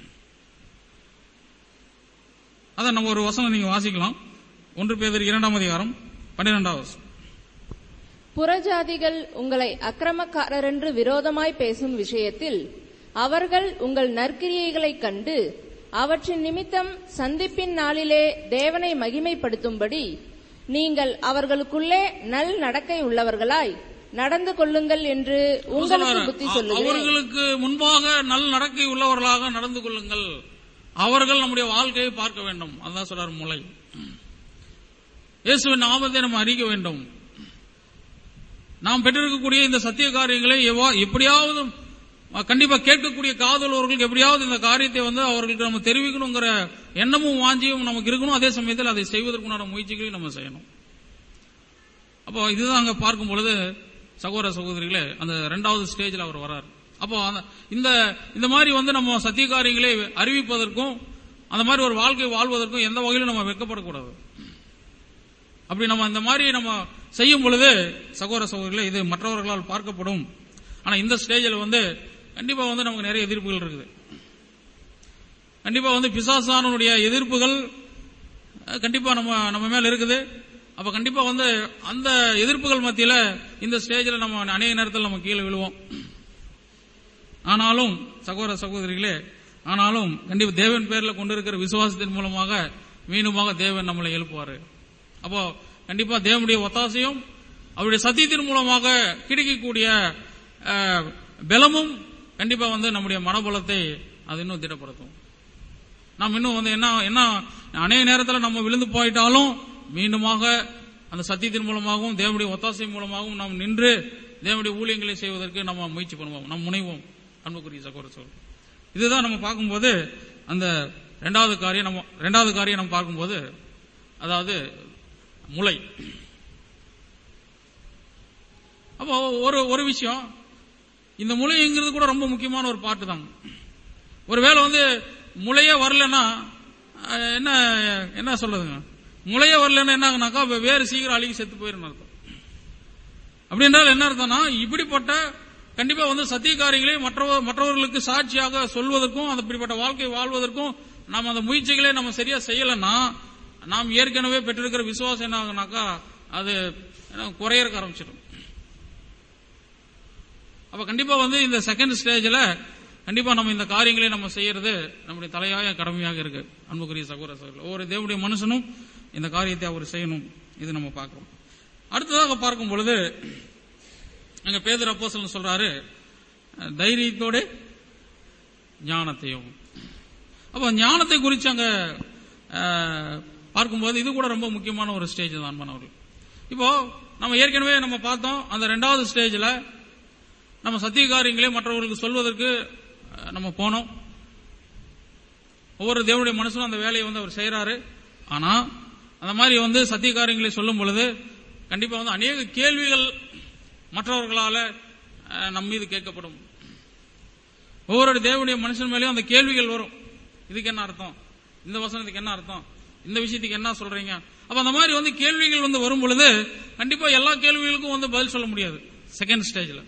அதான் நம்ம ஒரு வசனம் நீங்க வாசிக்கலாம். 1 பேதுரு 2:12. புறஜாதிகள் உங்களை அக்கிரமக்காரர் என்று விரோதமாய் பேசும் விஷயத்தில் அவர்கள் உங்கள் நற்கிரியைகளைக் கண்டு அவற்றின் நிமித்தம் சந்திப்பின் நாளிலே தேவனை மகிமைப்படுத்தும்படி நீங்கள் அவர்களுக்குள்ளே நல் நடக்கை உள்ளவர்களாய் நடந்து கொள்ளுங்கள் என்று உங்களுக்கு புத்தி சொல்லுங்கள். அவர்களுக்கு முன்பாக நல் நடக்கை உள்ளவர்களாக நடந்து கொள்ளுங்கள். அவர்கள் நம்முடைய வாழ்க்கையை பார்க்க வேண்டும். அதான் சொல்றார் முளை. இயேசுவின் நாமத்தை நம்ம அறிக்க வேண்டும். நாம் பெற்றிருக்கக்கூடிய இந்த சத்திய காரியங்களை எப்படியாவது கண்டிப்பா கேட்கக்கூடிய காதலவர்களுக்கு எப்படியாவது இந்த காரியத்தை அவர்களுக்கு நம்ம தெரிவிக்கணுங்கிற எண்ணமும் வாஞ்சியும் நமக்கு இருக்கணும். அதே சமயத்தில் அதை செய்வதற்குண்டான முயற்சிகளையும் நம்ம செய்யணும். அப்போ இதுதான் அங்க பார்க்கும் பொழுது சகோதர சகோதரிகளே, அந்த 2வது ஸ்டேஜில் அவர் வர்றார். அப்போ இந்த மாதிரி நம்ம சத்திய காரியங்களை அறிவிப்பதற்கும் அந்த மாதிரி ஒரு வாழ்க்கை வாழ்வதற்கும் எந்த வகையிலும் நம்ம வெட்கப்படக்கூடாது. அப்படி நம்ம இந்த மாதிரி நம்ம செய்யும் பொழுது சகோதர சகோதரிகளே, இது மற்றவர்களால் பார்க்கப்படும். ஆனா இந்த ஸ்டேஜில் கண்டிப்பா நமக்கு நிறைய எதிர்ப்புகள் இருக்குது. கண்டிப்பா பிசாசானுடைய எதிர்ப்புகள் கண்டிப்பா நம்ம மேல இருக்குது. அப்ப கண்டிப்பா அந்த எதிர்ப்புகள் மத்தியில இந்த ஸ்டேஜில் நம்ம அநேக நேரத்தில் நம்ம கீழே விழுவோம். ஆனாலும் சகோதர சகோதரிகளே, ஆனாலும் கண்டிப்பா தேவன் பேர்ல கொண்டிருக்கிற விசுவாசத்தின் மூலமாக மீண்டுமாக தேவன் நம்மளை எழுப்புவாரு. அப்போ கண்டிப்பா தேவனுடைய ஒத்தாசையும் அவருடைய சத்தியத்தின் மூலமாக கிடைக்கக்கூடிய பலமும் கண்டிப்பா நம்முடைய மனபலத்தை அது இன்னும் திடப்படுத்தும். நாம் இன்னும் என்ன அநேக நேரத்தில் நம்ம விழுந்து போயிட்டாலும் மீண்டுமாக அந்த சத்தியத்தின் மூலமாகவும் தேவனுடைய ஒத்தாசை மூலமாகவும் நாம் நின்று தேவனுடைய ஊழியங்களை செய்வதற்கு நம்ம முயற்சி பண்ணுவோம், நாம் முனைவோம். அன்புக்குரிய சகோதர சகோதரி, இதுதான் நம்ம பார்க்கும்போது அந்த 2வது காரியம் நம்ம பார்க்கும்போது, அதாவது முளை. அப்போ ஒரு விஷயம், இந்த முளைங்கிறது கூட ரொம்ப முக்கியமான ஒரு பாட்டு தான். ஒருவேளை முளையே வரலன்னா என்ன சொல்றதுங்க, முளையே வரலன்னா என்ன ஆகுனாக்கா வேறு சீக்கிரம் அழுகி செத்து போயிரும் அர்த்தம். அப்படி என்றால் என்ன அர்த்தம்னா, இப்படிப்பட்ட கண்டிப்பா சத்திய காரியங்களை மற்றவர்களுக்கு சாட்சியாக சொல்வதற்கும் அப்படிப்பட்ட வாழ்க்கை வாழ்வதற்கும் நாம் அந்த முயற்சிகளை நம்ம சரியா செய்யலன்னா நாம் ஏற்கனவே பெற்றிருக்கிற விசுவாசம் என்ன ஆகுனாக்கா அது குறையறக்க ஆரம்பிச்சிடும். அப்ப கண்டிப்பா இந்த 2nd ஸ்டேஜில் கண்டிப்பா நம்ம இந்த காரியங்களை நம்ம செய்யறது நம்முடைய தலையாய கடமையாக இருக்கு. அன்புக்குரிய சகோதர சகோதரர்கள், ஒவ்வொரு தேவனுடைய மனுஷனும் இந்த காரியத்தை அவர் செய்யணும். இது நம்ம பார்க்கிறோம். அடுத்ததாக பார்க்கும் பொழுது அங்க பேதுரு அப்போஸ்தலன் சொல்றாரு, தைரியத்தோட ஞானத்தையும். அப்ப ஞானத்தை குறித்து அங்க பார்க்கும்போது இது கூட ரொம்ப முக்கியமான ஒரு ஸ்டேஜ் தான் அன்பானவர்கள். இப்போ நம்ம ஏற்கனவே நம்ம பார்த்தோம், அந்த 2வது ஸ்டேஜில் நம்ம சத்திய காரியங்களை மற்றவர்களுக்கு சொல்வதற்கு நம்ம போனோம். ஒவ்வொரு தேவனுடைய மனுஷனும் அந்த வேலையை அவர் செய்யறாரு. ஆனா அந்த மாதிரி சத்திய காரியங்களை சொல்லும் பொழுது கண்டிப்பா அநேக கேள்விகள் மற்றவர்களால நம் மீது கேட்கப்படும். ஒவ்வொரு தேவனுடைய மனுஷன் மேலேயும் அந்த கேள்விகள் வரும். இதுக்கு என்ன அர்த்தம், இந்த வசனத்துக்கு என்ன அர்த்தம், இந்த விஷயத்துக்கு என்ன சொல்றீங்க. அப்ப அந்த மாதிரி கேள்விகள் வரும் பொழுது கண்டிப்பா எல்லா கேள்விகளுக்கும் பதில் சொல்ல முடியாது. செகண்ட் ஸ்டேஜில்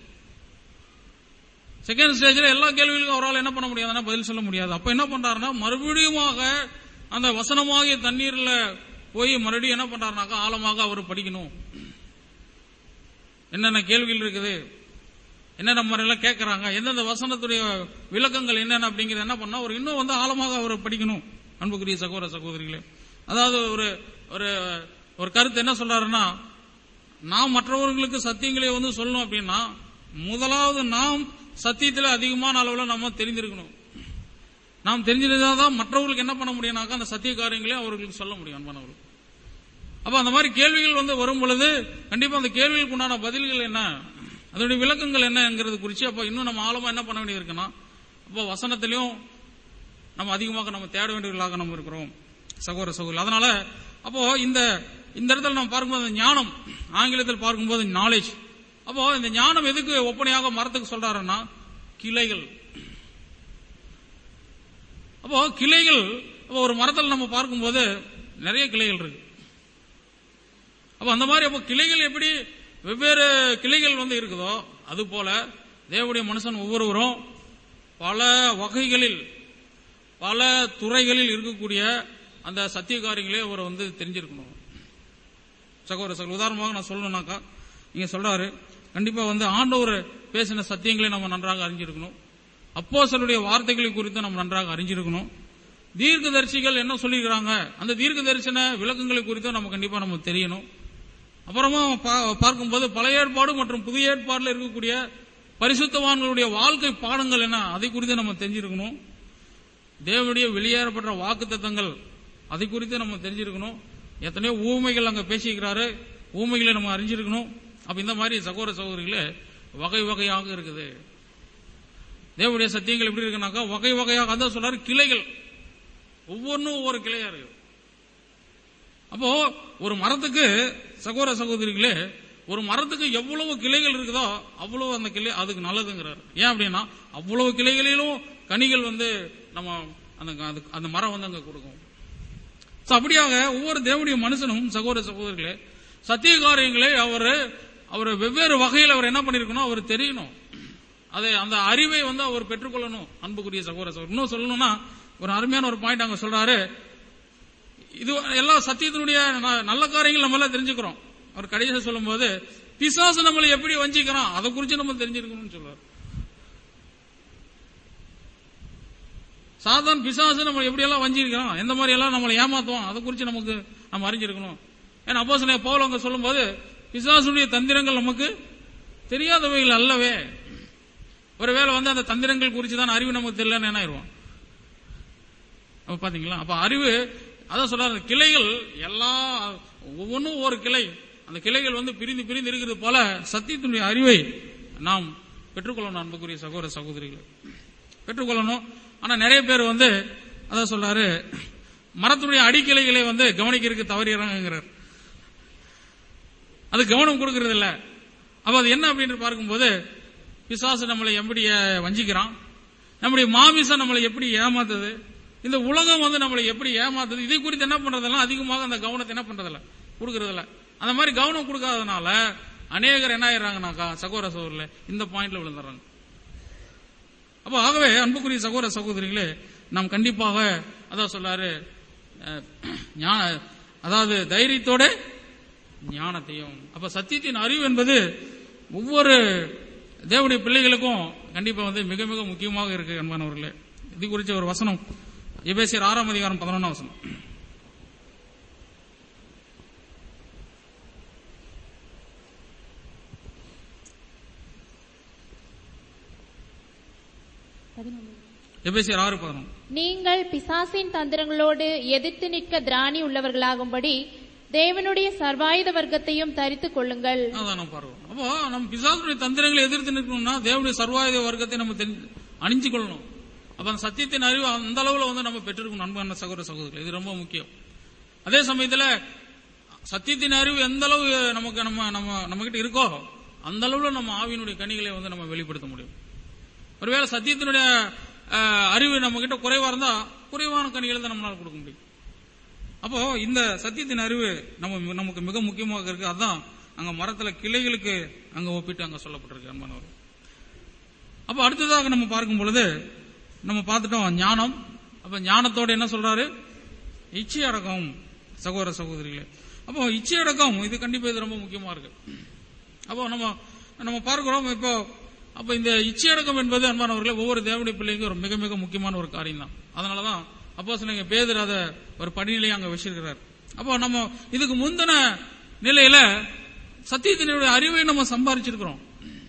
எல்லா கேள்விகளுக்கும் அவரால் என்ன பண்ண முடியாதுன்னா பதில் சொல்ல முடியாது. அப்ப என்ன பண்றாருன்னா மறுபடியும் அந்த வசனமாகிய தண்ணீர்ல போய் மறுபடியும் என்ன பண்றாருனாக்கா ஆழமாக அவர் படிக்கணும். என்னென்ன கேள்விகள் இருக்குது, என்னென்ன முறையெல்லாம் கேட்கறாங்க, எந்தெந்த வசனத்துடைய விளக்கங்கள் என்னென்ன அப்படிங்கிறது என்ன பண்ணா அவர் இன்னும் ஆழமாக அவர் படிக்கணும். அன்புக்குரிய சகோதர சகோதரிகளே, அதாவது ஒரு கருத்து என்ன சொல்றாருன்னா, நாம் மற்றவர்களுக்கு சத்தியங்களை சொல்லணும் அப்படின்னா முதலாவது நாம் சத்தியத்தில் அதிகமான அளவில் நம்ம தெரிந்திருக்கணும். நாம் தெரிஞ்சிருந்தாதான் மற்றவர்களுக்கு என்ன பண்ண முடியும்னாக்கா அந்த சத்திய காரியங்களே அவர்களுக்கு சொல்ல முடியும் அன்பானவர்கள். அப்ப அந்த மாதிரி கேள்விகள் வரும் பொழுது கண்டிப்பா அந்த கேள்விகளுக்கு உண்டான பதில்கள் என்ன, அதனுடைய விளக்கங்கள் என்னங்கிறது குறித்து அப்ப இன்னும் நம்ம ஆழமா என்ன பண்ண வேண்டியது இருக்குன்னா, அப்போ வசனத்திலையும் நம்ம அதிகமாக நம்ம தேட வேண்டியவர்களாக நம்ம இருக்கிறோம் சகோதர சகோதரி. அதனால அப்போ இந்த இடத்துல நம்ம பார்க்கும்போது ஞானம், ஆங்கிலத்தில் பார்க்கும்போது நாலேஜ். அப்போ இந்த ஞானம் எதுக்கு ஒப்பனையாக மரத்துக்கு சொல்றாருன்னா கிளைகள். அப்போ கிளைகள், ஒரு மரத்தில் நம்ம பார்க்கும்போது நிறைய கிளைகள் இருக்கு. அப்ப அந்த மாதிரி அப்போ கிளைகள் எப்படி வெவ்வேறு கிளைகள் இருக்குதோ அது போல தேவனுடைய மனுஷன் ஒவ்வொருவரும் பல வகைகளில் பல துறைகளில் இருக்கக்கூடிய அந்த சத்திய காரியங்களே அவர் தெரிஞ்சிருக்கணும் சகோதர சகோதரி. உதாரணமாக நான் சொல்லணும்னாக்கா நீங்க சொல்றாரு கண்டிப்பா ஆண்டவர் பேசின சத்தியங்களை நம்ம நன்றாக அறிஞ்சிருக்கணும். அப்போஸ்தலருடைய வார்த்தைகளை குறித்து நம்ம நன்றாக அறிஞ்சிருக்கணும். தீர்க்கதரிசிகள் என்ன சொல்லியிருக்கிறாங்க அந்த தீர்க்க தரிசன விளக்கங்களை குறித்து நம்ம கண்டிப்பா நம்ம தெரியணும். அப்புறமா பார்க்கும்போது பழைய ஏற்பாடு மற்றும் புதிய ஏற்பாடுல இருக்கக்கூடிய பரிசுத்தவான்களுடைய வாழ்க்கை பாடங்கள் என்ன அதை குறித்து நம்ம தெரிஞ்சிருக்கணும். தேவனுடைய வெளியேறப்பட்ட வாக்குத்தத்தங்கள் அதை குறித்து நம்ம தெரிஞ்சிருக்கணும். எத்தனையோ ஊமைகள் அங்க பேசிக்கிறாரு, ஊமைகளை நம்ம அறிஞ்சிருக்கணும். அப்ப இந்த மாதிரி சகோதர சகோதரிகளே வகை வகையாக இருக்குது. தேவனுடைய சத்தியங்கள் எப்படி இருக்குனாக்கா வகை வகையாக. அதான் சொல்றாரு கிளைகள், ஒவ்வொன்றும் ஒவ்வொரு கிளையா இருக்கு. அப்போ ஒரு மரத்துக்கு சகோதர சகோதரிகளே, ஒரு மரத்துக்கு எவ்வளவு கிளைகள் இருக்குதோ அவ்வளவு அந்த கிளை அதுக்கு நல்லதுங்கிறார். ஏன் அப்படின்னா அவ்வளவு கிளைகளிலும் கனிகள் நம்ம அந்த மரம் அங்க கொடுக்கும். அப்படியாக ஒவ்வொரு தேவனுடைய மனுஷனும் சகோதர சகோதரிகளே சத்திய காரியங்களை அவர் வெவ்வேறு வகையில் அவர் என்ன பண்ணிருக்கணும், அவர் தெரியணும். அதை அந்த அறிவை அவர் பெற்றுக்கொள்ளணும். அன்புக்குரிய சகோதர சகோதரி, இன்னும் சொல்லணும்னா ஒரு அருமையான ஒரு பாயிண்ட் அங்க சொல்றாரு. இது எல்லா சத்தியத்தினுடைய நல்ல காரியங்கள் நம்ம எல்லாம் தெரிஞ்சுக்கிறோம். அவர் கடைசியாக சொல்லும் போது பிசாசு நம்மளை எப்படி வஞ்சிக்கிறான் அதை குறித்து நம்ம தெரிஞ்சிருக்கணும்னு சொல்றாரு. சாதான் பிசாசு நம்ம எப்படி எல்லாம் வஞ்சிருக்கிறோம், எந்த மாதிரி எல்லாம் நம்மளை ஏமாத்துவோம் அதை குறித்து நம்ம அறிஞ்சிருக்கணும். ஏன்னா அப்போஸ்தலன் பவுல் அங்க சொல்லும் போது பிசாசுடைய தந்திரங்கள் நமக்கு தெரியாதவைகள் அல்லவே. ஒருவேளை அந்த தந்திரங்கள் குறித்து தான் அறிவு நமக்கு தெரியலன்னு என்ன ஆயிடுவோம். பாத்தீங்களா? அப்ப அறிவு அதான் சொல்றாரு, கிளைகள் எல்லா ஒவ்வொன்றும் ஒரு கிளை, அந்த கிளைகள் பிரிந்து பிரிந்து இருக்கிறது போல சத்தியத்தினுடைய அறிவை நாம் பெற்றுக்கொள்ளணும். அன்புக்குரிய சகோதர சகோதரிகளை பெற்றுக்கொள்ளணும். ஆனா நிறைய பேர் அதான் சொல்றாரு, மரத்துடைய அடிக்கிளைகளை கவனிக்கிறதுக்கு தவறுகிறார். அது கவனம் கொடுக்கறது இல்ல. அப்ப அது என்ன அப்படின்னு பார்க்கும்போது பிசாசு நம்மளை எப்படி வஞ்சிக்கிறான், நம்முடைய மாமிசம் நம்மளை எப்படி ஏமாத்துது, இந்த உலகம் நம்மளை எப்படி ஏமாத்துது, இதை குறித்து என்ன பண்றதெல்லாம் அதிகமாக அந்த கவனத்தை என்ன பண்றதில்ல, கொடுக்கறதில்ல. அந்த மாதிரி கவனம் கொடுக்காதனால அநேகர் என்ன ஆயிடுறாங்கனாக்கா சகோதர சகோதரிகளே இந்த பாயிண்ட்ல விழுந்துடுறாங்க. அப்ப ஆகவே அன்புக்குரிய சகோதர சகோதரிகளே நாம் கண்டிப்பாக அதான் சொல்றாரு, அதாவது தைரியத்தோட ஞானத்தையும். அப்ப சத்தியத்தின் அறிவு என்பது ஒவ்வொரு தேவனுடைய பிள்ளைகளுக்கும் கண்டிப்பா மிக மிக முக்கியமாக இருக்கு என்பவர்களே. இது குறித்த ஒரு வசனம் எபேசியர் 6:11 வசனம். எபேசியர் 6:11. நீங்கள் பிசாசின் தந்திரங்களோடு எதிர்த்து நிற்க திராணி உள்ளவர்களாகும்படி தேவனுடைய சர்வாயுத வர்க்கத்தையும் தரித்துக் கொள்ளுங்கள். அதான் பாருவோம். அப்போ நம்ம பிசாசுடைய தந்திரங்களை எதிர்த்து நிற்கணும்னா தேவனுடைய சர்வாயுத வர்க்கத்தை நம்ம அணிஞ்சு கொள்ளணும். அப்ப அந்த சத்தியத்தின் அறிவு அந்த அளவுல நம்ம பெற்றிருக்கணும். அன்பான சகோதர சகோதரிகள், இது ரொம்ப முக்கியம். அதே சமயத்துல சத்தியத்தின் அறிவு எந்த அளவு நமக்கு நம்ம கிட்ட இருக்கோ அந்த அளவுல நம்ம ஆவியினுடைய கனிகளை நம்ம வெளிப்படுத்த முடியும். ஒருவேளை சத்தியத்தினுடைய அறிவு நம்ம கிட்ட குறைவா இருந்தா குறைவான கனிகளை தான் நம்மளால கொடுக்க முடியும். அப்போ இந்த சத்தியத்தின் அறிவு நமக்கு மிக முக்கியமாக இருக்கு. அதான் அங்க மரத்துல கிளைகளுக்கு அங்க ஒப்பிட்டு அங்க சொல்லப்பட்டிருக்கு அன்பானவர். அப்ப அடுத்ததாக நம்ம பார்க்கும் பொழுது நம்ம பார்த்துட்டோம் ஞானம். அப்ப ஞானத்தோட என்ன சொல்றாரு, இச்சை அடக்கம். சகோதர சகோதரிகளே, அப்போ இச்சை அடக்கம் இது கண்டிப்பா இது ரொம்ப முக்கியமா இருக்கு. அப்போ நம்ம பார்க்கிறோம். இப்போ அப்ப இந்த இச்சை அடக்கம் என்பது அன்பானவர்களே ஒவ்வொரு தேவனுடைய பிள்ளைக்கும் ஒரு மிக மிக முக்கியமான ஒரு காரியம் தான். அதனாலதான் அப்போஸ்தலன் பேதுரு அத ஒரு படிநிலையை அங்க வச்சிருக்கிறார். அப்போ நம்ம இதுக்கு முந்தின நிலையில சத்தியத்தினுடைய அறிவை நம்ம சம்பாதிச்சிருக்கிறோம்.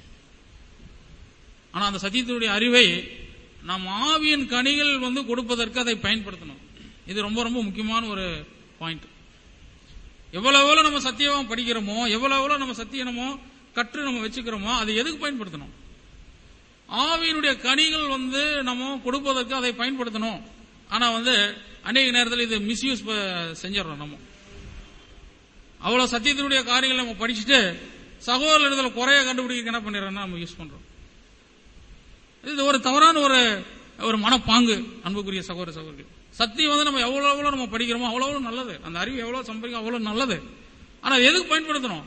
ஆனா அந்த சத்தியத்தினுடைய அறிவை நாம் ஆவியின் கனிகள் கொடுப்பதற்கு அதை பயன்படுத்தணும். இது ரொம்ப ரொம்ப முக்கியமான ஒரு பாயிண்ட். எவ்வளவு நம்ம சத்தியமா படிக்கிறோமோ, எவ்வளவு நம்ம சத்தியமோ கற்று நம்ம வச்சுக்கிறோமோ அதை எதுக்கு பயன்படுத்தணும்? ஆவியினுடைய கனிகள் நம்ம கொடுப்பதற்கு அதை பயன்படுத்தணும். ஆனா அநேக நேரத்தில் இது மிஸ்யூஸ் செஞ்சிடறோம். நம்ம அவ்வளவு சத்தியத்தினுடைய காரியங்கள் நம்ம படிச்சுட்டு சகோதர இடத்துல குறைய கண்டுபிடிக்க என்ன பண்ணிடுறோம்னா நம்ம யூஸ் பண்றோம். இது ஒரு தவறான ஒரு மனப்பாங்கு. அன்புக்குரிய சகோதர சகோதரிகள், சத்தியம் நம்ம எவ்வளவு நம்ம படிக்கிறோமோ அவ்வளவு நல்லது. அந்த அறிவு எவ்வளவு சம்பாதிக்கும் அவ்வளவு நல்லது. ஆனா எதுக்கு பயன்படுத்தணும்?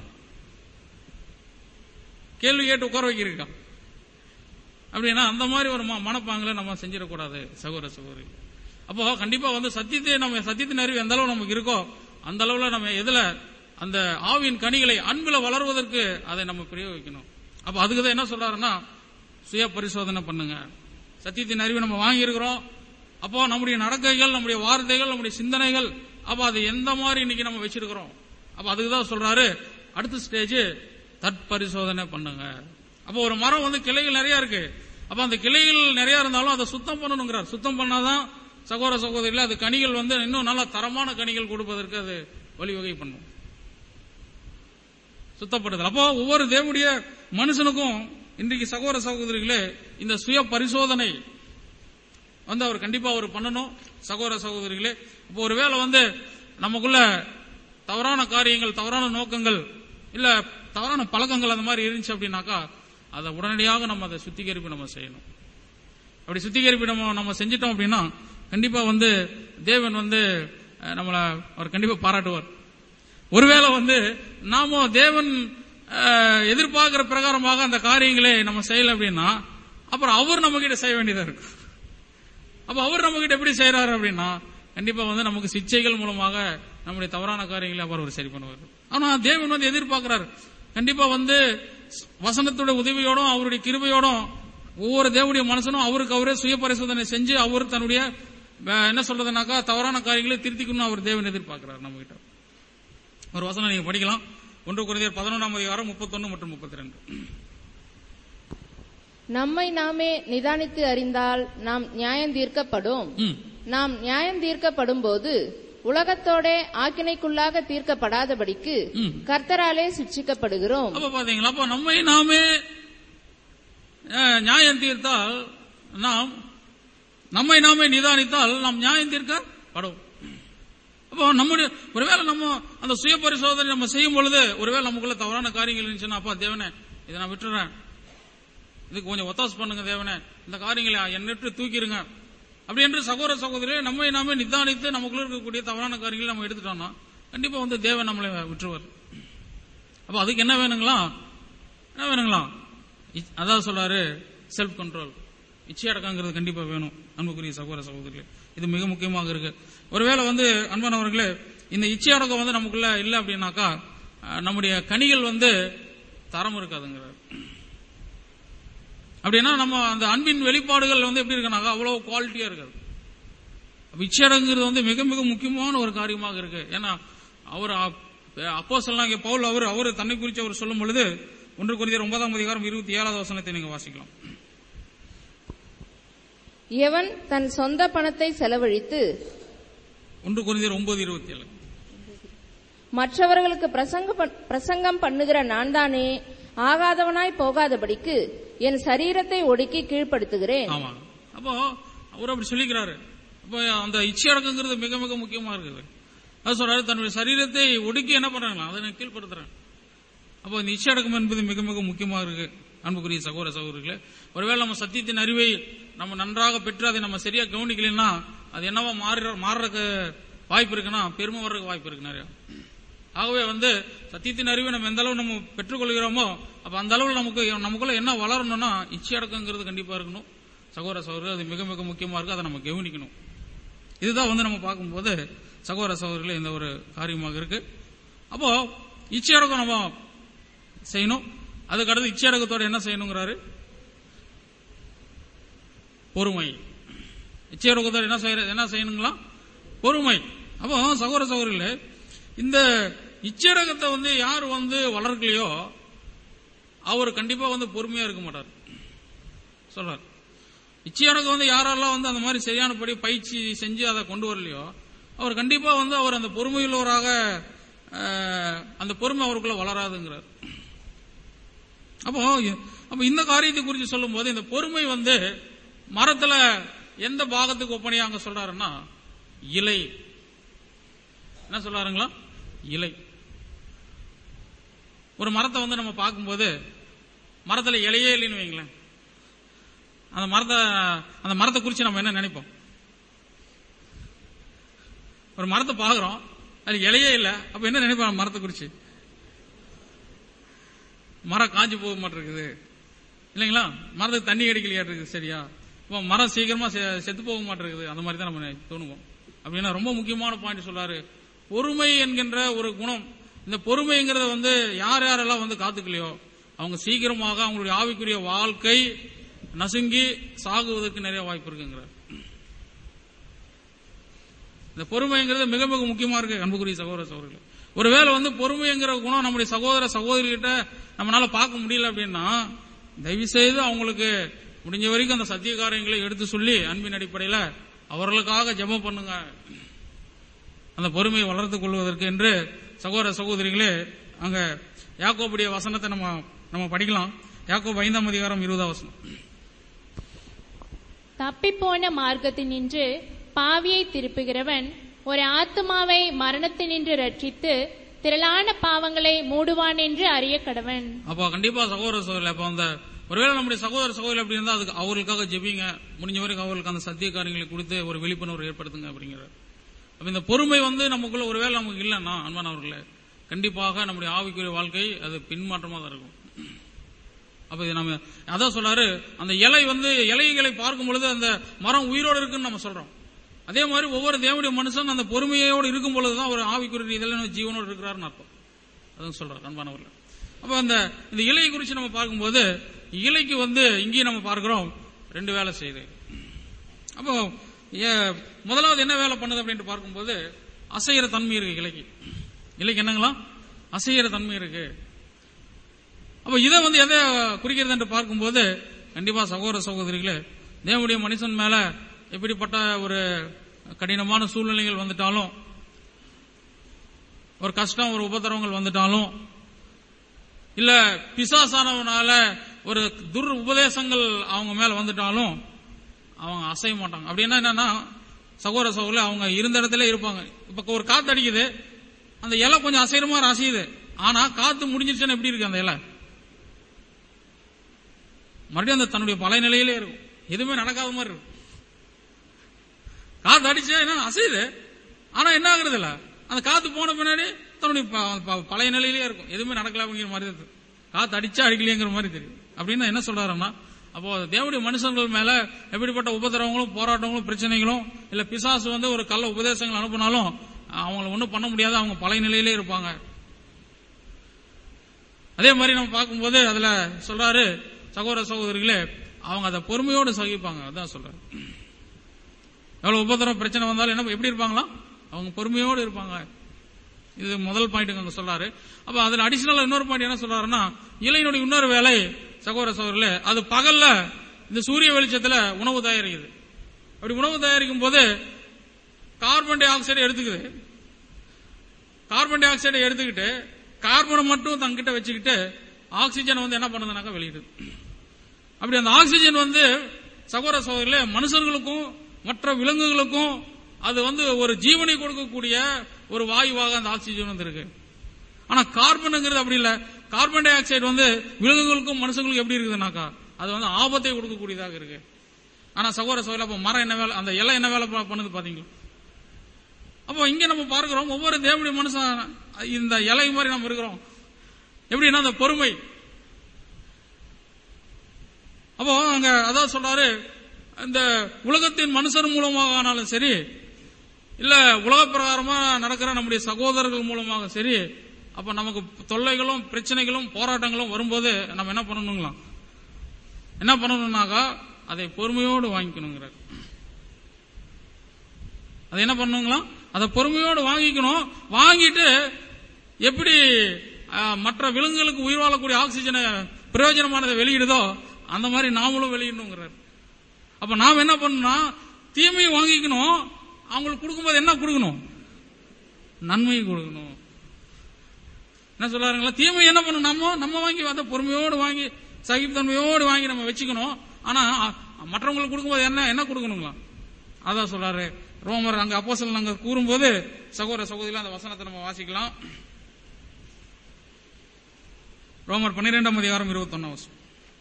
கேள்வி கேட்டு உட்கார வைக்கிறீங்க அப்படின்னா அந்த மாதிரி ஒரு மனப்பாங்களை நம்ம செஞ்சிடக்கூடாது சகோதர சகோதரி. அப்போ கண்டிப்பா சத்தியத்தை நம்ம சத்தியத்தின் அறிவு எந்த அளவு நமக்கு இருக்கோ அந்த அளவுல நம்ம எதுல அந்த ஆவியின் கனிகளை அன்புல வளர்வதற்கு அதை நம்ம பிரயோகிக்கணும். அப்ப அதுக்குதான் என்ன சொல்றாருன்னா சுய பரிசோதனை பண்ணுங்க. சத்தியத்தின் அறிவை நம்ம வாங்கி இருக்கிறோம். அப்போ நம்முடைய நடக்கைகள், நம்முடைய வார்த்தைகள், நம்முடைய சிந்தனைகள், அப்ப அது எந்த மாதிரி இன்னைக்கு நம்ம வச்சிருக்கிறோம். அப்ப அதுக்குதான் சொல்றாரு அடுத்த ஸ்டேஜ் தற்பரிசோதனை பண்ணுங்க. அப்போ ஒரு மரம் கிளைகள் நிறைய இருக்கு. அப்ப அந்த கிளைகள் நிறைய இருந்தாலும் அதை சுத்தம் பண்ணணுங்கிறார். சுத்தம் பண்ணாதான் சகோதர சகோதரிகள் அது கனிகள் இன்னும் நல்ல தரமான கனிகள் கொடுப்பதற்கு அது வழிவகை பண்ணும். சுத்தப்படுதல். அப்போ ஒவ்வொரு தேவனுடைய மனுஷனுக்கும் இன்றைக்கு சகோதர சகோதரிகளே இந்த சுய பரிசோதனை அவர் கண்டிப்பா பண்ணணும் சகோதர சகோதரிகளே. இப்போ ஒருவேளை நமக்குள்ள தவறான காரியங்கள், தவறான நோக்கங்கள், இல்ல தவறான பழக்கங்கள் அந்த மாதிரி இருந்துச்சு அப்படின்னாக்கா அதை உடனடியாக நம்ம அதை சுத்திகரிப்பு நம்ம செய்யணும். அப்படி சுத்திகரிப்பு நம்ம செஞ்சிட்டோம் அப்படின்னா கண்டிப்பா தேவன் நம்மள அவர் கண்டிப்பா பாராட்டுவார். ஒருவேளை நாம தேவன் எதிர்பார்க்கிற பிரகாரமாக அந்த காரியங்களே நம்ம செய்யல அப்படின்னா அப்புறம் அவர் நம்ம கிட்ட செய்ய வேண்டியதா இருக்கும். அப்ப அவர் நம்ம கிட்ட எப்படி செய்யறாரு அப்படின்னா கண்டிப்பா நமக்கு சிச்சைகள் மூலமாக நம்முடைய தவறான காரியங்களை அவர் சரி பண்ணுவார். ஆனா தேவன் எதிர்பார்க்கிறார் கண்டிப்பா வசனத்தோட உதவியோடும் அவருடைய கிருபையோடும் ஒவ்வொரு தேவனுடைய மனுஷனும் அவருக்கு அவரே சுய பரிசோதனை செஞ்சு அவர் தன்னுடைய என்ன சொல்றதுனாக்கா தவறான காரியங்களை திருத்திக்கணும் அவர் தேவன் எதிர்பார்க்கிறார் நம்ம கிட்ட. ஒரு வசனம் நீங்க படிக்கலாம். 1 கொரிந்தியர் 11:31 மற்றும் 32. நம்மை நாமே நிதானித்து அறிந்தால் நாம் நியாயம் தீர்க்கப்படும். நாம் நியாயம் தீர்க்கப்படும் போது உலகத்தோட ஆக்கினைக்குள்ளாக தீர்க்கப்படாதபடிக்கு கர்த்தராலே சிட்சிக்கப்படுகிறோம். அப்ப பாத்தீங்களா, அப்ப நம்மை நாமே நியாயம் தீர்த்தால் நம்மை நாமே நிதானித்தால் நாம் நியாயம் தீர்க்கப்படும். அப்போ நம்முடைய ஒருவேளை நம்ம அந்த சுய பரிசோதனை நம்ம செய்யும் பொழுது ஒருவேளை நமக்குள்ள தவறான காரியங்கள் இருந்துச்சுன்னா அப்பா தேவனே இதை நான் விட்டுறேன், இதுக்கு கொஞ்சம் ஒத்தாசு பண்ணுங்க தேவனே, இந்த காரியங்களை என்னட்டு தூக்கிடுங்க அப்படி என்று சகோதர சகோதரியை நம்மை நாமே நிதானித்து நமக்குள்ள இருக்கக்கூடிய தவறான காரியங்களை நம்ம எடுத்துட்டோம்னா கண்டிப்பா தேவன் நம்மளை விட்டுருவார். அப்ப அதுக்கு என்ன வேணுங்களா அதான் சொல்றாரு செல்ஃப் கண்ட்ரோல், இச்சையடக்கங்கிறது கண்டிப்பா வேணும் அன்புக்குரிய சகோதர சகோதரிகளே. இது மிக முக்கியமாக இருக்கு. ஒருவேளை அன்பானவர்களே இந்த இச்சையடக்கம் நமக்குள்ள இல்ல அப்படின்னாக்கா நம்முடைய கனிகள் தரம் இருக்காதுங்கிறார். அப்படின்னா நம்ம அந்த அன்பின் வெளிப்பாடுகள் எப்படி இருக்குனாக்கா அவ்வளவு குவாலிட்டியா இருக்காது. இச்சையடங்கிறது மிக மிக முக்கியமான ஒரு காரியமாக இருக்கு. ஏன்னா அவர் அப்போஸ்தலனாகிய பவுல் அவர் தன்னை குறித்து அவர் சொல்லும் பொழுது 1 கொரிந்தியர் 9:27 நீங்க வாசிக்கலாம். எவன் தன் சொந்த பணத்தை செலவழித்து 1 கொரிந்தியர் 9:27 மற்றவர்களுக்கு பிரசங்கம் பண்ணுகிற நான் தானே ஆகாதவனாய் போகாதபடிக்கு என் சரீரத்தை ஒடுக்கி கீழ்ப்படுத்துகிறேன். ஆமா, அப்போ அவர் அப்படி சொல்லிக்கிறாரு. அப்போ அந்த இச்சையடக்கங்கிறது மிக மிக முக்கியமா இருக்குது. அது சொல்றாரு தன்னுடைய சரீரத்தை ஒடுக்கி என்ன பண்றாங்களா அதை நான் கீழ்படுத்துறேன். அப்போ இந்த இச்சையடக்கம் என்பது மிக மிக முக்கியமா இருக்கு அன்புக்குரிய சகோதர சகோதரிகளே. ஒருவேளை நம்ம சத்தியத்தின் அறிவை நம்ம நன்றாக பெற்று அதை நம்ம சரியா கவனிக்கலன்னா அது என்னவா மாறுறதுக்கு வாய்ப்பு இருக்குன்னா பெருமை வர்றதுக்கு வாய்ப்பு இருக்கு நிறைய. ஆகவே சத்தியத்தின் அறிவை நம்ம எந்த அளவு நம்ம பெற்றுக்கொள்கிறோமோ அப்ப அந்த அளவு நமக்குள்ள என்ன வளரணும்னா இச்சையடக்கங்கிறது கண்டிப்பா இருக்கணும் சகோதர சகோதரர்கள். அது மிக மிக முக்கியமா இருக்கு, அதை நம்ம கவனிக்கணும். இதுதான் நம்ம பார்க்கும்போது சகோதர சகோதரர்களே இந்த ஒரு காரியமாக இருக்கு. அப்போ இச்சையடக்கம் நம்ம செய்யணும். அதுக்கடுத்து இச்சையடக்கத்தோட என்ன செய்யணுங்கிறாரு, பொறுமை. இச்சையடக்கத்தோட என்ன செய்யணுங்களா, பொறுமை. அப்போ சகோதர சகோதரிகளே இந்த இச்சையடக்கத்தை யார் வளர்க்கலையோ அவர் கண்டிப்பா பொறுமையா இருக்க மாட்டார் சொல்றார். இச்சையடக்கம் யாரெல்லாம் அந்த மாதிரி சரியானபடி பயிற்சி செஞ்சு அதை கொண்டு வரலையோ அவர் கண்டிப்பா அவர் அந்த பொறுமையுள்ளவராக அந்த பொறுமை அவருக்குள்ள வளராதுங்கிறார். அப்போ இந்த காரியத்தை குறித்து சொல்லும் போது இந்த பொறுமை மரத்துல எந்த பாகத்துக்கு ஒப்பனையா அங்க சொல்றாருன்னா இலை. என்ன சொல்றாருங்களா, இலை. ஒரு மரத்தை நம்ம பார்க்கும்போது மரத்துல இலையே இல்லைன்னு வைங்களேன், அந்த மரத்தை குறித்து நம்ம என்ன நினைப்போம்? ஒரு மரத்தை பாக்குறோம் அது இலையே இல்ல, அப்ப என்ன நினைப்போம் மரத்தை குறிச்சு? மரம் காஞ்சி போக மாட்டிருக்குது இல்லைங்களா, மரத்துக்கு தண்ணி அடிக்கலையா இருக்குது, சரியா, இப்போ மரம் சீக்கிரமா செத்து போக மாட்டிருக்குது, அந்த மாதிரி தான் நம்ம தோணுவோம். அப்படின்னா ரொம்ப முக்கியமான பாயிண்ட் சொல்றாரு, பொறுமை என்கின்ற ஒரு குணம். இந்த பொறுமைங்கிறத யார் யாரெல்லாம் காத்துக்கலையோ அவங்க சீக்கிரமாக அவங்களுடைய ஆவிக்குரிய வாழ்க்கை நசுங்கி சாகுவதற்கு நிறைய வாய்ப்பு இருக்குங்கிறார். இந்த பொறுமைங்கிறது மிக மிக முக்கியமா இருக்கு அன்புக்குரிய சகோதர சகோதரர்கள். ஒருவேளை பொறுமைங்கிற குணம் நம்முடைய சகோதர சகோதரிகிட்ட நம்மளால பார்க்க முடியல அப்படின்னா தயவு செய்து அவங்களுக்கு முடிஞ்ச வரைக்கும் அந்த சத்திய காரியங்களை எடுத்து சொல்லி அன்பின் அடிப்படையில் அவர்களுக்காக ஜெபம் பண்ணுங்க, அந்த பொறுமையை வளர்த்துக் கொள்வதற்கு என்று சகோதர சகோதரிகளே அங்க யாக்கோபுடைய வசனத்தை நம்ம படிக்கலாம். யாக்கோபு 5ஆம் அதிகாரம் 20ஆம் வசனம். தப்பிப்போன மார்க்கத்தினின்று பாவியை திருப்புகிறவன் ஒரு ஆத்துமாவை மரணத்தினின்று ரட்சித்து திரளான பாவங்களை மூடுவான் என்று அறிய கடவன். அப்ப கண்டிப்பா சகோதர சகோதரி, அப்ப அந்த ஒருவேளை நம்முடைய சகோதர சகோதரி அப்படி இருந்தா அதுக்கு அவர்களுக்காக ஜெபிங்க, முடிஞ்ச வரைக்கும் அவர்களுக்கு அந்த சத்திய காரியங்களை கொடுத்து ஒரு விழிப்புணர்வு ஏற்படுத்துங்க அப்படிங்கிற. அப்ப இந்த பொறுமை நமக்குள்ள ஒருவேளை நமக்கு இல்லைன்னா அன்பானவர்களே, கண்டிப்பாக நம்முடைய ஆவிக்குரிய வாழ்க்கை அது பின்மாற்றமா தான் இருக்கும். அப்ப இது நம்ம அதான் சொல்றாரு, அந்த இலைகளை பார்க்கும் பொழுது அந்த மரம் உயிரோடு இருக்குன்னு நம்ம சொல்றோம். அதே மாதிரி ஒவ்வொரு தேவனுடைய மனுஷன் அந்த பொறுமையோடு இருக்கும் பொழுதுதான் ஒரு ஆவிக்குரிய இதெல்லாம் ஜீவனோடு இருக்கிறாருன்னு அர்த்தம். அதான் சொல்றாரு அன்பானவர்களே. அப்ப இந்த இலையை குறித்து நம்ம பார்க்கும்போது இலைக்கு இங்கேயும் நம்ம பார்க்கிறோம் 2 வேலை செய்யுது. அப்போ முதலாவது என்ன வேலை பண்ணுது அப்படின்னு பார்க்கும்போது அசைகிற தன்மை இருக்கு இலைக்கு என்னங்களா அசைகிற தன்மை இருக்கு. அப்ப இதை எதை குறிக்கிறது என்று பார்க்கும்போது கண்டிப்பா சகோதர சகோதரிகளே, தேவனுடைய மனுஷன் மேல எப்படிப்பட்ட ஒரு கடினமான சூழ்நிலைகள் வந்துட்டாலும், ஒரு கஷ்டம் ஒரு உபத்திரவங்கள் வந்துட்டாலும், இல்ல பிசாசானவனால ஒரு துர் உபதேசங்கள் அவங்க மேல வந்துட்டாலும் அவங்க அசைய மாட்டாங்க. அப்படின்னா என்னன்னா சகோதர சகோதரி அவங்க இருந்த இடத்துல இருப்பாங்க. இப்ப ஒரு காத்து அடிக்குது, அந்த இலை கொஞ்சம் அசைற மாதிரி அசையுது, ஆனா காத்து முடிஞ்சிருச்சுன்னா எப்படி இருக்கு அந்த இலை? மறுபடியும் அந்த தன்னுடைய பழைய நிலையிலே இருக்கும், எதுவுமே நடக்காத மாதிரி இருக்கும். காத்து அடிச்சா என்ன அசையுது, ஆனா என்ன ஆகுறது இல்ல, அந்த காத்து போன பின்னாடி தன்னுடைய பழைய நிலையிலே இருக்கும், எதுவுமே நடக்கல அப்படிங்கிற மாதிரி இருக்கு. காத்து அடிச்சா அடிக்கலையங்கிற மாதிரி தெரியும். அப்படின்னு என்ன சொல்றாருன்னா, அப்போ தேவனுடைய மனுஷங்கள் மேல எப்படிப்பட்ட உபதிரவங்களும் போராட்டங்களும் பிரச்சனைகளும் இல்ல பிசாசு ஒரு கள்ள உபதேசங்கள் அனுப்பினாலும் அவங்களை ஒன்றும் பண்ண முடியாது, அவங்க பழைய நிலையிலே இருப்பாங்க. அதே மாதிரி நம்ம பார்க்கும்போது அதுல சொல்றாரு சகோதர சகோதரிகளே, அவங்க அதை பொறுமையோடு சகிப்பாங்க. அதான் சொல்றாரு, எவ்வளவு உபதிரவம் பிரச்சனை வந்தாலும் என்ன எப்படி இருப்பாங்களா, அவங்க பொறுமையோடு இருப்பாங்க. இது முதல் பாயிண்ட் அங்க சொல்றாரு. அப்ப அதுல அடிஷனல் இன்னொரு பாயிண்ட் என்ன சொல்றாருன்னா, இலையினுடைய இன்னொரு வேலை சகோதர சகோதரர்களே, அது பகல்ல இந்த சூரிய வெளிச்சத்துல உணவு தயாரிக்குது. அப்படி உணவு தயாரிக்கும் போது கார்பன் டை ஆக்சைடு எடுத்துக்குது. கார்பன் டை ஆக்சைடை எடுத்துக்கிட்டு கார்பனை மட்டும் தங்கிட்ட வச்சுக்கிட்டு ஆக்சிஜன் என்ன பண்ணுதுனாக்கா வெளியிடுது. அப்படி அந்த ஆக்சிஜன் சகோதர சகோதரர்களே மனுஷர்களுக்கும் மற்ற விலங்குகளுக்கும் அது ஒரு ஜீவனை கொடுக்கக்கூடிய ஒரு வாயுவாக அந்த ஆக்சிஜன் இருக்கு. ஆனா கார்பனுங்கிறது அப்படி இல்ல. கார்பன் டை ஆக்சைடு விலங்குகளுக்கும் மனுஷங்களுக்கும் எப்படி இருக்குதுனாக்கா அது ஆபத்தை கொடுக்கக்கூடியதாக இருக்கு. ஆனா சகோதர சகோதரர் அப்ப மரம் என்ன வேலை, அந்த இலை என்ன வேலை பண்ணுது பாத்தீங்களா? அப்போ இங்க நம்ம பார்க்கிறோம் ஒவ்வொரு தேவனுடைய மனுஷன் இந்த இலை மாதிரி நம்ம இருக்கிறோம். எப்படின்னா அந்த பொறுமை. அப்போ அங்க அதான் சொல்றாரு, இந்த உலகத்தின் மனுஷர் மூலமாக ஆனாலும் சரி, இல்ல உலக பிரகாரமா நடக்கிற நம்முடைய சகோதரர்கள் மூலமாக சரி, அப்ப நமக்கு தொல்லைகளும் பிரச்சனைகளும் போராட்டங்களும் வரும்போது நம்ம என்ன பண்ணணுங்களா, என்ன பண்ணணும்னாக்கா அதை பொறுமையோடு வாங்கிக்கணுங்கிறார். அதை என்ன பண்ணணுங்களா, அதை பொறுமையோடு வாங்கிக்கணும். வாங்கிட்டு எப்படி மற்ற விலங்குகளுக்கு உயிர் வாழக்கூடிய ஆக்சிஜனை பிரயோஜனமானதை வெளியிடுதோ அந்த மாதிரி நாமளும் வெளியிடணுங்கிறார். அப்ப நாம் என்ன பண்ணணும்னா தீமையை வாங்கிக்கணும், அவங்களுக்கு கொடுக்கும்போது என்ன கொடுக்கணும், நன்மையை கொடுக்கணும். என்ன சொல்றாருங்களா, தீமை என்ன பண்ணணும், நம்ம வாங்கி அந்த பொறுமையோடு வாங்கி சகிப்புத்தன்மையோடு வாங்கி நம்ம வச்சுக்கணும். ஆனா மற்றவங்களுக்கு கொடுக்கும்போது என்ன கொடுக்கணுங்களா, அதான் சொல்றாரு ரோமர் அங்க அப்போஸ்தலன் அங்க கூறும்போது சகோதர சகோதரிகள் அந்த வசனத்தை நம்ம வாசிக்கலாம். ரோமர் 12ஆம் அதிகாரம் 21ஆம் வசனம்.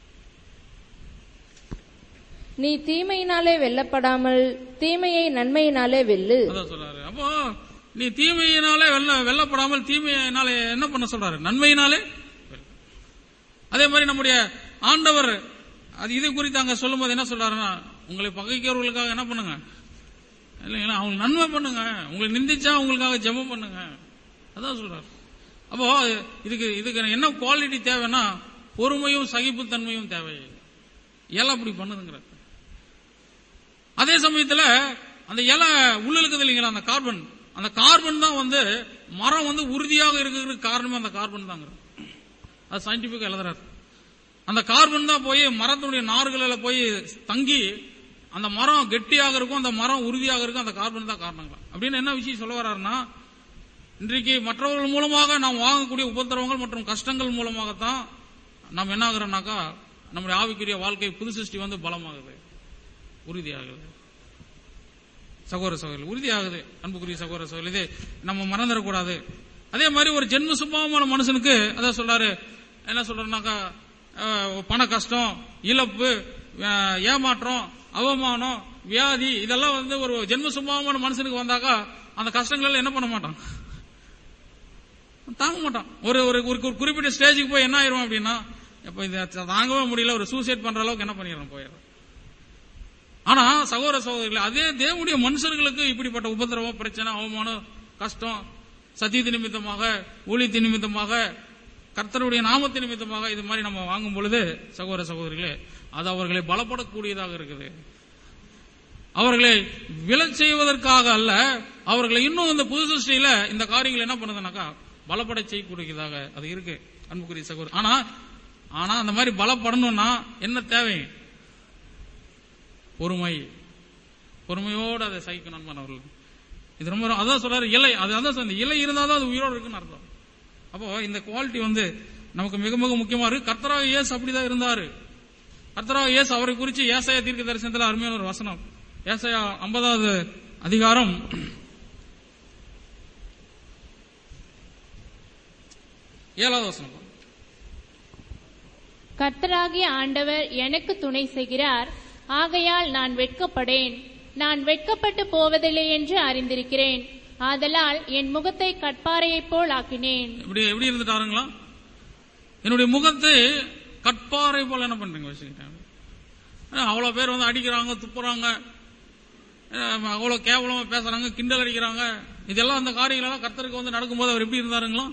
நீ தீமையினாலே வெல்லப்படாமல் தீமையை நன்மையினாலே வெல்லு. அதான் சொல்றாரு. அப்போ நீ தீமையினாலே வெல்லப்படாமல் தீமையினாலே என்ன பண்ண சொல்றாரு, நன்மையினாலே. அதே மாதிரி நம்முடைய ஆண்டவர் அது இது குறித்து அங்க சொல்லும் போது என்ன சொல்றாருன்னா, உங்களை பகைக்கிறவர்களுக்காக என்ன பண்ணுங்க இல்லைங்களா, அவங்களுக்கு நன்மை பண்ணுங்க, உங்களை நிந்திச்சா உங்களுக்காக ஜெபம் பண்ணுங்க, அதான் சொல்றாரு. அப்போ இதுக்கு என்ன குவாலிட்டி தேவைன்னா பொறுமையும் சகிப்புத்தன்மையும் தேவை. இலை அப்படி பண்ணுதுங்கிற. அதே சமயத்தில் அந்த இலை உள்ள இருக்குது இல்லைங்களா, அந்த கார்பன் தான் மரம் உறுதியாக இருக்கிறதுக்கு காரணமே அந்த கார்பன் தாங்க. அது சயின்டிபிக்கா எழுதுறாரு. அந்த கார்பன் தான் போய் மரத்துடைய நார்களில் போய் தங்கி அந்த மரம் கெட்டியாக இருக்கும், அந்த மரம் உறுதியாக இருக்கும், அந்த கார்பன் தான் காரணங்களா. அப்படின்னு என்ன விஷயம் சொல்ல வர்றாருன்னா, இன்றைக்கு மற்றவர்கள் மூலமாக நாம் வாங்கக்கூடிய உபத்திரவங்கள் மற்றும் கஷ்டங்கள் மூலமாகத்தான் நாம் என்ன ஆகுறோம்னாக்கா நம்முடைய ஆவிக்குரிய வாழ்க்கை புது சிருஷ்டி வந்து பலமாகுது, உறுதியாகுது. சகோதர சகோதரி உறுதியாகுது. அன்புக்குரிய சகோதர சகோதரி, இது நம்ம மறந்துடக்கூடாது. அதே மாதிரி ஒரு ஜென்ம சுபாவமான மனுஷனுக்கு அதான் சொல்றாரு, என்ன சொல்றாருனாக்கா பண கஷ்டம், இழப்பு, ஏமாற்றம், அவமானம், வியாதி, இதெல்லாம் வந்து ஒரு ஜென்ம சுபாவமான மனுஷனுக்கு வந்தாக்கா அந்த கஷ்டங்கள் என்ன பண்ண மாட்டான், தாங்க மாட்டான். ஒரு குறிப்பிட்ட ஸ்டேஜுக்கு போய் என்ன ஆயிரும் அப்படின்னா, இப்ப இது தாங்கவே முடியல, ஒரு சூசைட் பண்ற அளவுக்கு என்ன பண்ணிடுறோம், போயிடும். ஆனா சகோதர சகோதரிகள், அதே தேவனுடைய மனுஷர்களுக்கு இப்படிப்பட்ட உபத்திரவம், பிரச்சனை, அவமானம், கஷ்டம், சத்தியத்தின் நிமித்தமாக, ஊழியத்தின் நிமித்தமாக, கர்த்தருடைய நாமத்தின் நிமித்தமாக இது மாதிரி நம்ம வாங்கும் பொழுது சகோதர சகோதரிகளே, அது அவர்களை பலப்படக்கூடியதாக இருக்குது. அவர்களை விழச் செய்வதற்காக அல்ல, அவர்களை இன்னும் இந்த புது சிருஷ்டியில இந்த காரியங்கள் என்ன பண்ணுதுனாக்கா பலப்பட செய்யக்கூடியதாக அது இருக்கு. அன்புக்குரிய சகோதரர், ஆனா அந்த மாதிரி பலப்படணும்னா என்ன தேவை? பொறுமையோடு அதை சகிக்கணும் அவர்களுக்கு. இது ரொம்ப அதான் சொல்றாரு, இலை, அதான் இலை இருந்தாதான் அது உயிரோடு இருக்குன்னு அர்த்தம். அப்போ இந்த குவாலிட்டி வந்து நமக்கு மிக மிக முக்கியமா இருக்கு. கர்த்தராக இயேசு அப்படிதான் இருந்தாரு. கர்த்தராக இயேசு அவரை குறித்து ஏசாயா தீர்க்க தரிசனத்தில் அருமையான ஒரு வசனம், ஏசாயா 50வது அதிகாரம் 7வது வசனம். கர்த்தராகிய ஆண்டவர் எனக்கு துணை செய்கிறார், ஆகையால் நான் வெட்கப்படேன். நான் வெட்கப்பட்டு போவதில்லை என்று அறிந்திருக்கிறேன். ஆதலால் என் முகத்தை கட்பாறையைப் போல் ஆக்கினேன். எப்படி இருந்துட்டாருங்களா? என்னுடைய முகத்தை கட்பாறை போல என்ன பண்றீங்க வச்சுக்கிட்டேன். அவ்வளவு பேர் வந்து அடிக்கிறாங்க, துப்புறாங்க, அவ்வளவு கேவலமா பேசுறாங்க, கிண்டல் அடிக்கிறாங்க. இதெல்லாம் அந்த காரியங்களெல்லாம் கர்த்தருக்கு வந்து நடக்கும்போது அவர் எப்படி இருந்தாருங்களா?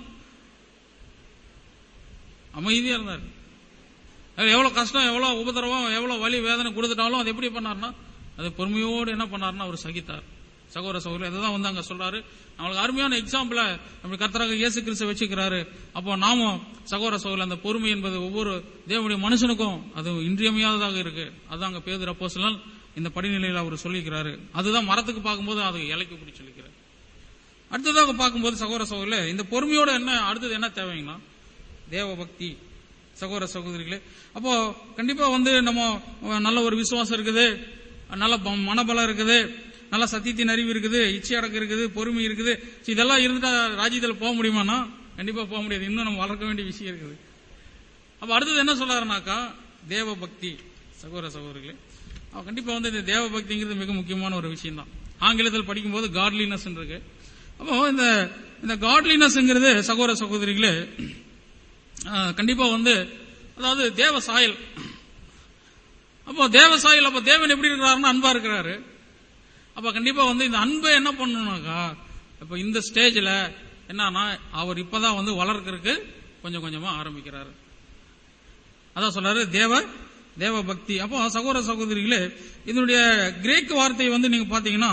அமைதியா இருந்தாரு. எவ்வளவு கஷ்டம், எவ்வளவு உபத்திரவம், எவ்வளவு வலி வேதனை கொடுத்துட்டாலும் அது எப்படி பண்ணார்னா அது பொறுமையோடு என்ன பண்ணார்னா அவர் சகித்தார். சகோதர சகோதரி, அதுதான் வந்து அங்க சொல்றாரு. நம்மளுக்கு அருமையான எக்ஸாம்பிள நம்ம கர்த்தராக இயேசு கிறிஸ்து வச்சுக்கிறாரு. அப்போ நாமும் சகோதர சகோதரி அந்த பொறுமை என்பது ஒவ்வொரு தேவனுடைய மனுஷனுக்கும் அது இன்றியமையாததாக இருக்கு. அதுதான் அங்க பேதுரு அப்போஸ்தலன் இந்த படிநிலையில் அவர் சொல்லிக்கிறாரு. அதுதான் மரத்துக்கு பார்க்கும்போது அது இலைக்கு பிடி சொல்லிக்கிறார். அடுத்ததாக பார்க்கும்போது சகோதர சகோதரிகளே, இந்த பொறுமையோட என்ன அடுத்தது என்ன தேவைங்களா? தேவ பக்தி. சகோதர சகோதரிகளே, அப்போ கண்டிப்பா வந்து நம்ம நல்ல ஒரு விசுவாசம் இருக்குது, நல்ல மனபலம் இருக்குது, நல்ல சத்தியத்தின் அறிவு இருக்குது, இச்சை அடக்கம் இருக்குது, பொறுமை இருக்குது. இதெல்லாம் இருந்துட்டா ராஜ்யத்தில் போக முடியுமானா கண்டிப்பா போக முடியாது. இன்னும் நம்ம வளர்க்க வேண்டிய விஷயம் இருக்குது. அப்ப அடுத்தது என்ன சொல்றாருனாக்கா தேவ பக்தி. சகோதர சகோதரிகளே, கண்டிப்பா வந்து இந்த தேவ பக்திங்கிறது மிக முக்கியமான ஒரு விஷயம் தான். ஆங்கிலத்தில் படிக்கும்போது காட்லினஸ் இருக்கு. அப்போ இந்த காட்லினஸ்ங்கிறது சகோதர சகோதரிகளே கண்டிப்பா வந்து அதாவது தேவ சாயல். அப்போ தேவ சாயல், அப்ப தேவன் எப்படி இருக்கிறாருன்னா அன்பா இருக்கிறாரு. அப்ப கண்டிப்பா வந்து இந்த அன்பை என்ன பண்ணணும்னாக்கா இப்ப இந்த ஸ்டேஜ்ல என்னன்னா அவர் இப்பதான் வந்து வளர்க்கறதுக்கு கொஞ்சம் கொஞ்சமா ஆரம்பிக்கிறாரு. அதான் சொல்றாரு தேவ பக்தி. அப்போ சகோதர சகோதரிகளே, இதனுடைய கிரேக்க வார்த்தை வந்து நீங்க பாத்தீங்கன்னா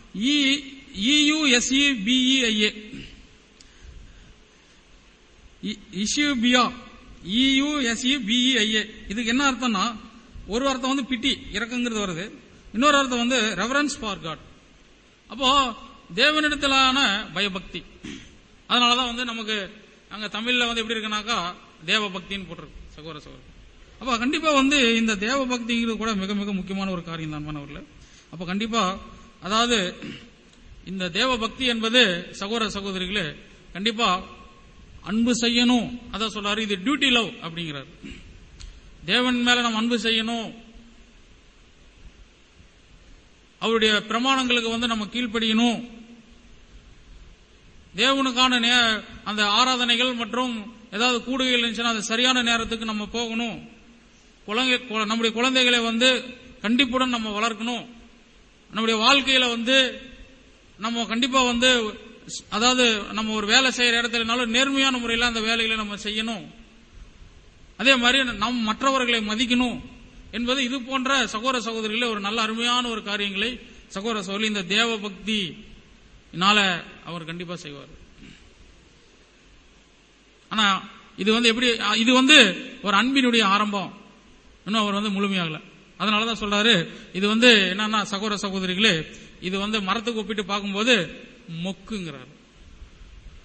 EUSEBEIA, EUSEBEIA. இதுக்கு என்ன அர்த்தம்னா, ஒரு அர்த்தம் வந்து பிட்டி, இரக்கங்கிறது வருது. இன்னொரு அர்த்தம் வந்து ரெவரன்ஸ் ஃபார் காட். அப்போ தேவனிடத்திலான பயபக்தி. அதனாலதான் வந்து நமக்கு அங்க தமிழ்ல வந்து எப்படி இருக்குனாக்கா தேவ பக்தின்னு போட்டிருக்கு. சகோதர சகோதரி, அப்ப கண்டிப்பா வந்து இந்த தேவ பக்திங்கிறது கூட மிக மிக முக்கியமான ஒரு காரியம் தான் மாணவர்களே. அப்ப கண்டிப்பா அதாவது இந்த தேவ பக்தி என்பது சகோதர சகோதரிகளே கண்டிப்பா அன்பு செய்யணும். அதான் சொல்றாரு, இது டியூட்டி லவ் அப்படிங்கிறார். தேவன் மேல நம்ம அன்பு செய்யணும், அவருடைய பிரமாணங்களுக்கு வந்து நம்ம கீழ்ப்படியணும், தேவனுக்கான அந்த ஆராதனைகள் மற்றும் ஏதாவது கூடுகைகள் இருந்துச்சுன்னா அது சரியான நேரத்துக்கு நம்ம போகணும், நம்முடைய குழந்தைகளை வந்து கண்டிப்புடன் நம்ம வளர்க்கணும், நம்முடைய வாழ்க்கையில வந்து நம்ம கண்டிப்பா வந்து அதாவது நம்ம ஒரு வேலை செய்யற இடத்துலனாலும் நேர்மையான முறையில் அந்த வேலைகளை நம்ம செய்யணும், அதே மாதிரி நம் மற்றவர்களை மதிக்கணும் என்பது இது போன்ற சகோதர சகோதரிகளே ஒரு நல்ல அருமையான ஒரு காரியங்களை சகோதர சகோதரி இந்த தேவ பக்தினால அவர் கண்டிப்பா செய்வார். ஆனா இது வந்து எப்படி, இது வந்து ஒரு அன்பினுடைய ஆரம்பம், இன்னும் அவர் வந்து முழுமையாகல. அதனாலதான் சொல்றாரு இது வந்து என்னன்னா சகோதர சகோதரிகளே இது வந்து மரத்துக்கு ஒப்பிட்டு பார்க்கும்போது மொக்குங்கிறார்.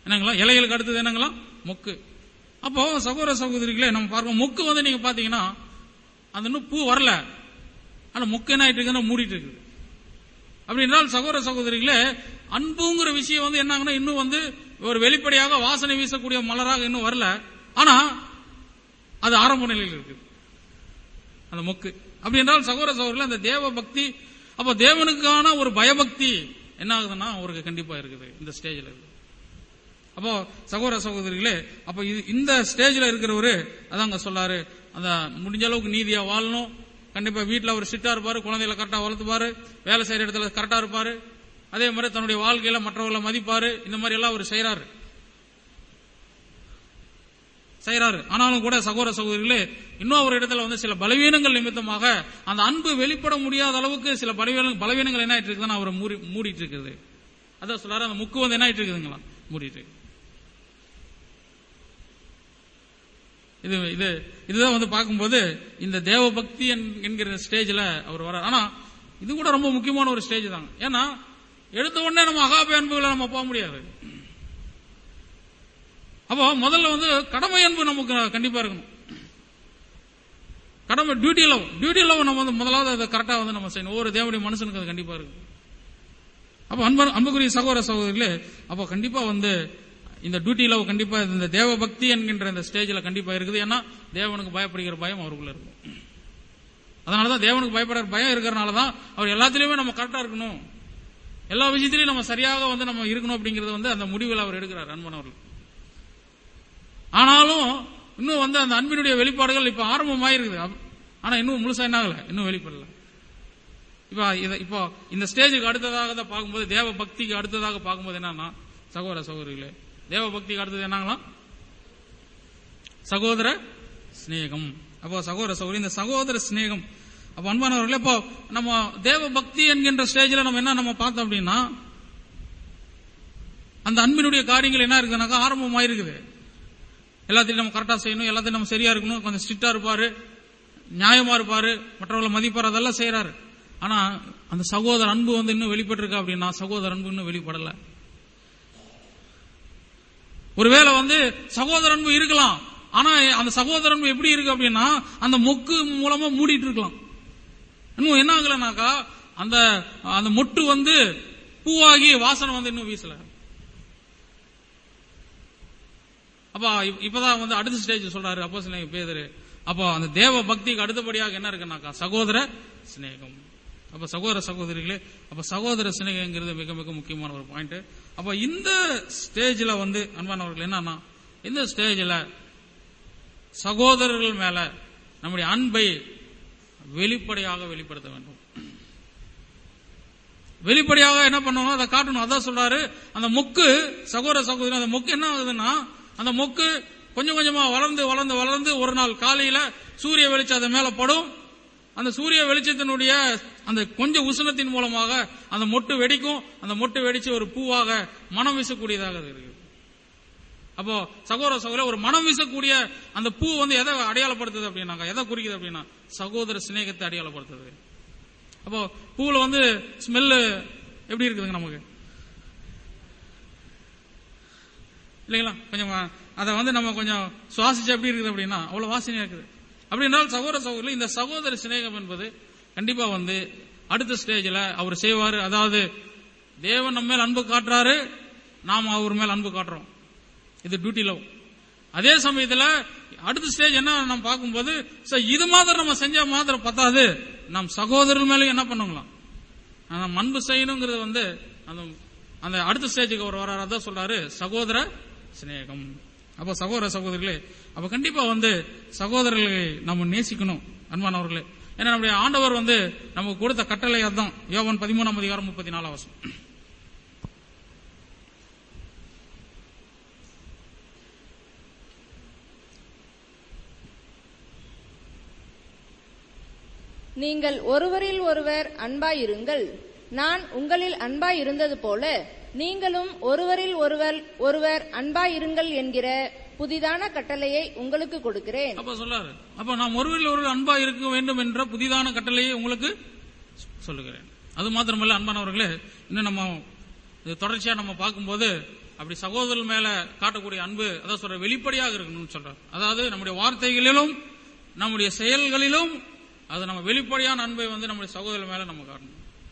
என்னங்களா, இலைகளுக்கு அடுத்தது என்னங்களா, மொக்கு. அப்போ சகோதர சகோதரிகளே நம்ம பார்க்கணும், மொக்கு வந்து நீங்க பாத்தீங்கன்னா அது இன்னும் பூ வரல, ஆனா மொக்கு என்ன ஆயிட்டு இருக்குன்னா மூடிட்டு இருக்குது. அப்படி என்றால் சகோதர சகோதரிகளே, அன்புங்கிற விஷயம் வந்து என்னங்கன்னா இன்னும் வந்து ஒரு வெளிப்படையாக வாசனை வீசக்கூடிய மலராக இன்னும் வரல, ஆனா அது ஆரம்ப நிலையில் இருக்கு அந்த மொக்கு. அப்படி என்றால் சகோதர சகோதரிகளே, அந்த தேவ பக்தி, அப்ப தேவனுக்கான ஒரு பயபக்தி என்ன ஆகுதுன்னா அவருக்கு கண்டிப்பா இருக்குது இந்த ஸ்டேஜ்ல இருக்கு. அப்போ சகோதர சகோதரிகளே, அப்ப இந்த ஸ்டேஜ்ல இருக்கிறவரு அதாங்க சொல்லாரு, அந்த முடிஞ்ச அளவுக்கு நீதியா வாழணும். கண்டிப்பா வீட்டுல அவர் ஸ்ட்ரிக்டா இருப்பாரு, குழந்தைகளை கரெக்டா வளர்த்துப்பாரு, வேலை செய்யற இடத்துல கரெக்டா இருப்பாரு, அதே மாதிரி தன்னுடைய வாழ்க்கையில மற்றவர்களை மதிப்பாரு. இந்த மாதிரி எல்லாம் அவர் செய்யறாரு. ஆனாலும் கூட சகோதர சகோதரிகளே, இன்னும் ஒரு இடத்துல வந்து சில பலவீனங்கள் நிமித்தமாக அந்த அன்பு வெளிப்பட முடியாத அளவுக்கு சில பலவீனங்கள் என்ன ஆயிட்டு இருக்குதுன்னா அவரை மூடிட்டு இருக்குது. அதான் சொல்றாரு, அந்த முக்கு வந்து என்ன ஆயிட்டு இருக்குதுங்களா, மூடிட்டு. இதுதான் வந்து பார்க்கும்போது இந்த தேவ பக்தி என்கிற ஸ்டேஜ்ல அவர் வர. ஆனா இது கூட ரொம்ப முக்கியமான ஒரு ஸ்டேஜ் தான். ஏன்னா எடுத்த உடனே நம்ம அகாப அன்புகளை நம்ம போக முடியாது. அப்போ முதல்ல வந்து கடமை அன்பு நமக்கு கண்டிப்பா இருக்கணும். கடமை டியூட்டி லவ் நம்ம வந்து முதலாவது அதை கரெக்டா வந்து நம்ம செய்யணும். ஒவ்வொரு தேவனுடைய மனுஷனுக்கு அது கண்டிப்பா இருக்கு. அப்போ அன்புக்குரிய சகோதர சகோதரிகளே, அப்போ கண்டிப்பா வந்து இந்த டியூட்டி லவ் கண்டிப்பா இந்த தேவ பக்தி என்கின்ற இந்த ஸ்டேஜ்ல கண்டிப்பா இருக்குது. ஏன்னா தேவனுக்கு பயப்படுகிற பயம் அவருக்குள்ள இருக்கும். அதனாலதான் தேவனுக்கு பயப்படுற பயம் இருக்கிறனாலதான் அவர் எல்லாத்திலயுமே நம்ம கரெக்டா இருக்கணும், எல்லா விஷயத்திலையும் நம்ம சரியாக வந்து நம்ம இருக்கணும் அப்படிங்கறது வந்து அந்த முடிவில் அவர் எடுக்கிறார் அன்பானவர்கள். ஆனாலும் இன்னும் வந்து அந்த அன்பினுடைய வெளிப்பாடுகள் இப்ப ஆரம்பமாயிருக்குது. ஆனா இன்னும் முழுசா என்ன ஆகல, இன்னும் வெளிப்படல. இப்போ இந்த ஸ்டேஜுக்கு அடுத்ததாக பார்க்கும்போது, தேவ பக்திக்கு அடுத்ததாக பார்க்கும்போது என்னன்னா சகோதர சகோதரிகளே, தேவ பக்திக்கு அடுத்தது என்னங்களா, சகோதர சிநேகம். அப்போ சகோதர சகோதரி, இந்த சகோதர சிநேகம். அப்ப அன்பானவர்களே, இப்போ நம்ம தேவ பக்தி என்கின்ற ஸ்டேஜ்ல நம்ம என்ன நம்ம பார்த்தோம் அப்படின்னா, அந்த அன்பினுடைய காரியங்கள் என்ன இருக்குனாக்கா ஆரம்பமாயிருக்குது. எல்லாத்தையும் நம்ம கரெக்டா செய்யணும், எல்லாத்தையும் நம்ம சரியா இருக்கணும், கொஞ்சம் ஸ்ட்ரிக்டா இருப்பாரு, நியாயமா இருப்பாரு, மற்றவர்களை மதிப்பாரு, அதெல்லாம் செய்யறாரு. ஆனா அந்த சகோதர அன்பு வந்து இன்னும் வெளிப்பட்டு இருக்கா அப்படின்னா சகோதர அன்பு இன்னும் வெளிப்படல. ஒருவேளை வந்து சகோதர அன்பு இருக்கலாம், ஆனா அந்த சகோதர அன்பு எப்படி இருக்கு அப்படின்னா அந்த மொக்கு மூலமா மூடிட்டு இருக்கலாம். இன்னும் என்ன ஆகலனாக்கா அந்த மொட்டு வந்து பூவாகி வாசனை வந்து இன்னும் வீசல. அப்ப இப்பதான் வந்து அடுத்த ஸ்டேஜ் சொல்றாரு அப்போஸ்தலன் பேதுரு. அப்போ அந்த தேவ பக்திக்கு அடுத்தபடியாக என்ன இருக்குனாக்கா சகோதர சிநேகம். அப்ப சகோதர சகோதரிகளே, அப்ப சகோதர சிநேகங்கிறது மிக மிக முக்கியமான ஒரு பாயிண்ட். அப்ப இந்த ஸ்டேஜ்ல வந்து அன்பானவர்கள் என்னன்னா, இந்த ஸ்டேஜ்ல சகோதரர்கள் மேல நம்முடைய அன்பை வெளிப்படையாக வெளிப்படுத்த வேண்டும். வெளிப்படையாக என்ன பண்ணணும், அதை காட்டணும். அதான் சொல்றாரு, அந்த மொக்கு சகோதர சகோதரி, அந்த மொக்கு என்ன ஆகுதுன்னா, அந்த மொக்கு கொஞ்சம் கொஞ்சமா வளர்ந்து வளர்ந்து வளர்ந்து ஒரு நாள் காலையில சூரிய வெளிச்சம் அது மேல படும். அந்த சூரிய வெளிச்சத்தினுடைய அந்த கொஞ்சம் உஷ்ணத்தின் மூலமாக அந்த மொட்டு வெடிக்கும். அந்த மொட்டு வெடிச்சு ஒரு பூவாக மனம் வீசக்கூடியதாக இருக்கு. அப்போ சகோதர சகோதர, ஒரு மனம் வீசக்கூடிய அந்த பூ வந்து எதை அடையாளப்படுத்துது அப்படின்னாங்க, எதை குறிக்குது அப்படின்னா சகோதர சிநேகத்தை அடையாளப்படுத்துது. அப்போ பூவில் வந்து ஸ்மெல்லு எப்படி இருக்குதுங்க நமக்கு இல்லைங்களா? கொஞ்சம் அதை வந்து நம்ம கொஞ்சம் சுவாசிச்சு எப்படி இருக்குது அப்படின்னா அவ்வளவு வாசனையா இருக்குது. அப்படி என்றால் சகோதர சகோதரி, இந்த சகோதர சிநேகம் என்பது கண்டிப்பா வந்து அடுத்த ஸ்டேஜ்ல அவர் செய்வாரு. அதாவது தேவன் நம்ம மேல் அன்பு காட்டுறாரு, நாம அவர் மேல் அன்பு காட்டுறோம். இது டியூட்டி லவ். அதே சமயத்துல அடுத்த ஸ்டேஜ் என்ன நம்ம பார்க்கும்போது, இது மாதிரி நம்ம செஞ்சா மாத்திரம் பத்தாது, நம் சகோதரர் மேலும் என்ன பண்ணுங்களாம் நம்ம அன்பு செய்யணுங்கிறது வந்து அந்த அடுத்த ஸ்டேஜுக்கு அவர் வர்றாரு. அதான் சொல்றாரு சகோதர சிநேகம். அப்ப சகோதர சகோதரிகளே, அப்ப கண்டிப்பா வந்து சகோதரர்களை நம்ம நேசிக்கணும் அன்பானவர்களே. ஏன்னா நம்முடைய ஆண்டவர் வந்து நமக்கு கொடுத்த கட்டளை அதான். யோவான் 13:34. நீங்கள் ஒருவரில் ஒருவர் அன்பாயிருங்கள். நான் உங்களில் அன்பாயிருந்தது போல நீங்களும் ஒருவரில் ஒருவர் அன்பாயிருங்கள் என்கிற புதிதான கட்டளையை உங்களுக்கு கொடுக்கிறேன். அப்ப சொல்றாரு, அப்ப நாம் ஒருவரில் ஒருவர் அன்பா இருக்க வேண்டும் என்ற புதிதான கட்டளையை உங்களுக்கு சொல்லுகிறேன். அது மாத்திரமல்ல அன்பானவர்களே, இன்னும் நம்ம தொடர்ச்சியா நம்ம பார்க்கும்போது அப்படி சகோதரர் மேல காட்டக்கூடிய அன்பு அதான் சொல்ற வெளிப்படையாக இருக்கணும்னு சொல்றார். அதாவது நம்முடைய வார்த்தைகளிலும் நம்முடைய செயல்களிலும் அது நம்ம வெளிப்படையான அன்பை வந்து நம்முடைய சகோதரர் மேல நம்ம காட்டணும்.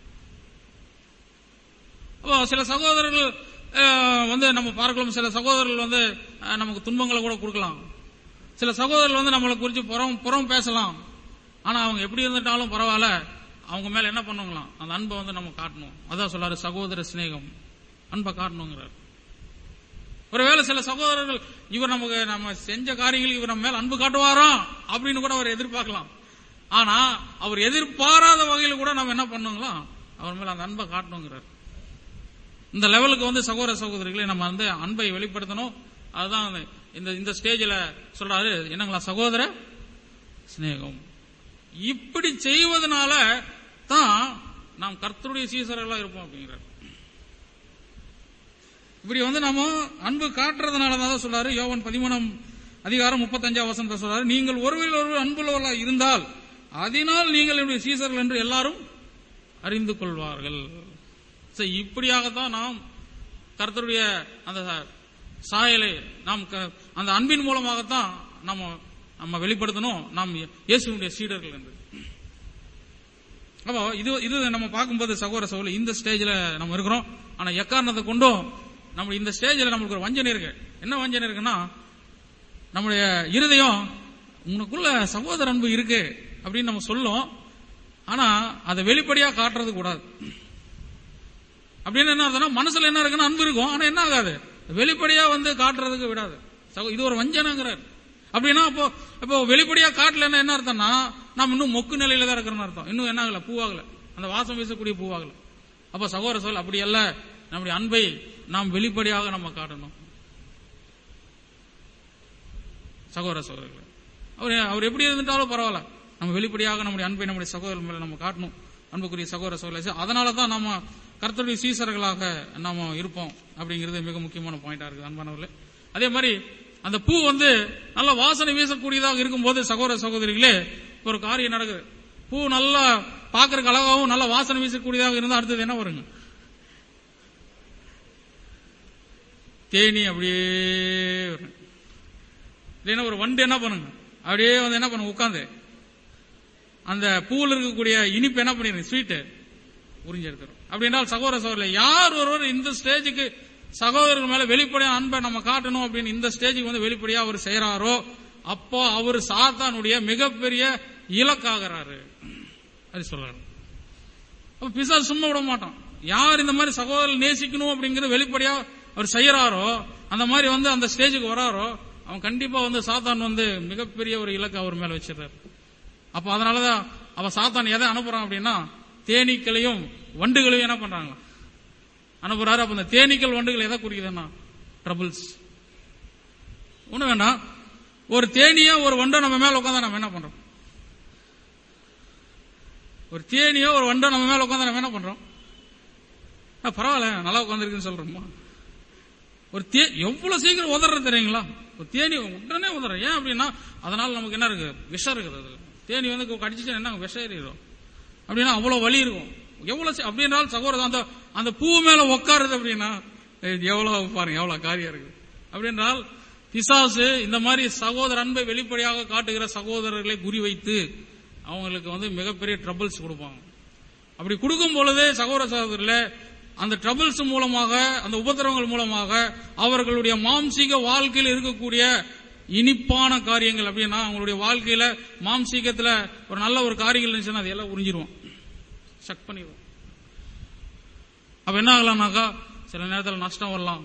சில சகோதரர்கள் வந்து நம்ம பார்க்கலாம், சில சகோதரர்கள் வந்து நமக்கு துன்பங்களை கூட கொடுக்கலாம். சில சகோதரர்கள் வந்து நம்மளை குறித்து புறம் பேசலாம். ஆனா அவங்க எப்படி இருந்துட்டாலும் பரவாயில்ல, அவங்க மேல என்ன பண்ணுவாங்களாம், அந்த அன்பை வந்து நம்ம காட்டணும். அதான் சொல்றாரு சகோதர சிநேகம், அன்பை காட்டணுங்கிறார். ஒருவேளை சில சகோதரர்கள் இவர் நமக்கு நம்ம செஞ்ச காரியங்களுக்கு இவர் நம்ம மேல அன்பு காட்டுவாரா அப்படின்னு கூட அவர் எதிர்பார்க்கலாம். ஆனா அவர் எதிர்பாராத வகையில் கூட நம்ம என்ன பண்ணுங்களா, அவர் மேல அந்த அன்பை காட்டணுங்கிறார். இந்த லெவலுக்கு வந்து சகோதர சகோதரிகளை நம்ம வந்து அன்பை வெளிப்படுத்தணும். அதுதான் இந்த ஸ்டேஜில் சொல்றாரு என்னங்களா, சகோதர சிநேகம். இப்படி செய்வதனால தான் நாம் கர்த்தருடைய சீசர்களா இருப்போம் அப்படிங்கிறார். இப்படி வந்து நம்ம அன்பு காட்டுறதுனால தான் சொல்றாரு. யோவான் 13:35 சொல்றாரு, நீங்கள் ஒருவரில் ஒருவர் அன்புள்ளவர்களா இருந்தால் அதனால் நீங்கள் என்னுடைய சீசர்கள் என்று எல்லாரும் அறிந்து கொள்வார்கள். இப்படியாகத்தான் நாம் கர்த்தருடைய அந்த சாயலை நாம் அந்த அன்பின் மூலமாகத்தான் நம்ம வெளிப்படுத்தணும், நாம் இயேசுவினுடைய சீடர்கள் என்று. அப்போ இது நம்ம பார்க்கும்போது சகோதர சகோதரி இந்த ஸ்டேஜில் நம்ம இருக்கிறோம். ஆனா எக்காரணத்தை கொண்டும் நம்ம இந்த ஸ்டேஜில் நம்மளுக்கு ஒரு வஞ்சனை இருக்கு. என்ன வஞ்சனை இருக்குன்னா, நம்முடைய இருதயம் உனக்குள்ள சகோதர அன்பு இருக்கு அப்படின்னு நம்ம சொல்லும், ஆனா அதை வெளிப்படையா காட்டுறது கூடாது. அப்படின்னு என்ன அர்த்தம்னா, மனசுல என்ன இருக்குன்னா அன்பு இருக்கும், ஆனா என்ன ஆகாது, வெளிப்படையா வந்து காட்டுறதுக்கு விடாது. இது ஒரு வஞ்சனைங்கிறார். அப்படின்னா இப்போ வெளிப்படையா காட்டலன்னா என்ன அர்த்தம்னா, நாம் இன்னும் மொக்கு நிலையில தான் இருக்கிறோம்னு அர்த்தம். இன்னும் என்ன ஆகல, பூவாகல, அந்த வாசம் வீசக்கூடிய பூவாகல. அப்ப சகோதர சொல் அப்படி அல்ல, நம்முடைய அன்பை நாம் வெளிப்படையாக நம்ம காட்டணும். சகோதர சகோதரர்கள் அவர் எப்படி இருந்துட்டாலும் பரவாயில்ல, நம்ம வெளிப்படையாக நம்முடைய அன்பை நம்முடைய சகோதரர் மேல நம்ம காட்டணும். அன்புக்குரிய சகோதர சகோதரர், அதனாலதான் நம்ம கர்த்தருடைய சீசர்களாக நாம இருப்போம் அப்படிங்கிறது மிக முக்கியமான பாயிண்டா இருக்கு அன்பானவர்களே. அதே மாதிரி அந்த பூ வந்து நல்ல வாசனை வீசக்கூடியதாக இருக்கும்போது சகோதர சகோதரிகளே ஒரு காரியம் நடக்குது. பூ நல்லா பாக்குறதுக்கு அழகாகவும் நல்ல வாசனை வீசக்கூடியதாக இருந்தா அடுத்தது என்ன வருங்க, தேனி அப்படியே வரும். இல்லைன்னா ஒரு வண்டு என்ன பண்ணுங்க, அப்படியே வந்து என்ன பண்ணுங்க, உட்காந்து அந்த பூவில் இருக்கக்கூடிய இனிப்பு என்ன பண்ணிடுங்க, ஸ்வீட்டு உறிஞ்செடுக்கிறோம். அப்படின்னால் சகோதர சகோதரர் யார் ஒருவர் இந்த ஸ்டேஜுக்கு சகோதரர்கள் மேல வெளிப்படையான அன்பை நம்ம காட்டணும் அப்படின்னு இந்த ஸ்டேஜுக்கு வந்து வெளிப்படையா அவர் செய்யறாரோ, அப்போ அவர் சாத்தானுடைய மிகப்பெரிய இலக்காகிறாரு அது சொல்றாரு. அப்ப பிசாசு சும்மா விட மாட்டான். யார் இந்த மாதிரி சகோதரர்கள் நேசிக்கணும் அப்படிங்கிற வெளிப்படையா அவர் செய்யறாரோ, அந்த மாதிரி வந்து அந்த ஸ்டேஜுக்கு வராரோ, அவன் கண்டிப்பா வந்து சாத்தான் வந்து மிகப்பெரிய ஒரு இலக்கு அவர் மேல வச்சிடறாரு. அப்ப அதனாலதான் அவன் சாத்தான் எதை அனுப்புறான் அப்படின்னா, தேனீக்களையும் வண்டுகளையும் என்ன பண்றாங்க அனுப்புறாரு. அப்ப இந்த தேனீக்கள் வண்டுகள் எதை குறிக்குதுன்னா ட்ரபிள்ஸ். ஒண்ணு வேண்டாம், ஒரு தேனியோ ஒரு வண்டோ நம்ம மேல உட்காந்தா நம்ம என்ன பண்றோம், ஒரு தேனியோ ஒரு வண்டோ நம்ம மேல உட்காந்தா நம்ம என்ன பண்றோம், பரவாயில்ல நல்லா உட்காந்துருக்குன்னு சொல்றோமா. ஒரு எவ்வளவு சீக்கிரம் உதறது தெரியுங்களா, ஒரு தேனி உடனே உதற. ஏன் அப்படின்னா அதனால நமக்கு என்ன இருக்கு, விஷம் இருக்குது. அதுல தேனி வந்து கடிச்சிச்சா என்ன விஷம் ஏறிடும் அப்படின்னா அவ்வளவு வலி இருக்கும். எவ்வளவு அப்படின்றால் சகோதரர் அந்த பூ மேல உட்காருது அப்படின்னா எவ்வளவு பாருங்க, எவ்வளவு காரியம் இருக்கு. அப்படின்றால் பிசாசு இந்த மாதிரி சகோதர அன்பை வெளிப்படையாக காட்டுகிற சகோதரர்களை குறிவைத்து அவங்களுக்கு வந்து மிகப்பெரிய ட்ரபிள்ஸ் கொடுப்பாங்க. அப்படி கொடுக்கும் பொழுது சகோதர சகோதரர்களே அந்த ட்ரபிள்ஸ் மூலமாக, அந்த உபத்திரவங்கள் மூலமாக அவர்களுடைய மாம்சீக வாழ்க்கையில் இருக்கக்கூடிய இனிப்பான காரியங்கள் அப்படின்னா அவங்களுடைய வாழ்க்கையில மாம்சீகத்துல ஒரு நல்ல ஒரு காரியங்கள் இருந்துச்சுன்னா அதையெல்லாம் உறிஞ்சிருவோம், செக் பண்ணிடுவோம். அப்ப என்ன ஆகலாம்னாக்கா சில நேரத்தில் நஷ்டம் வரலாம்,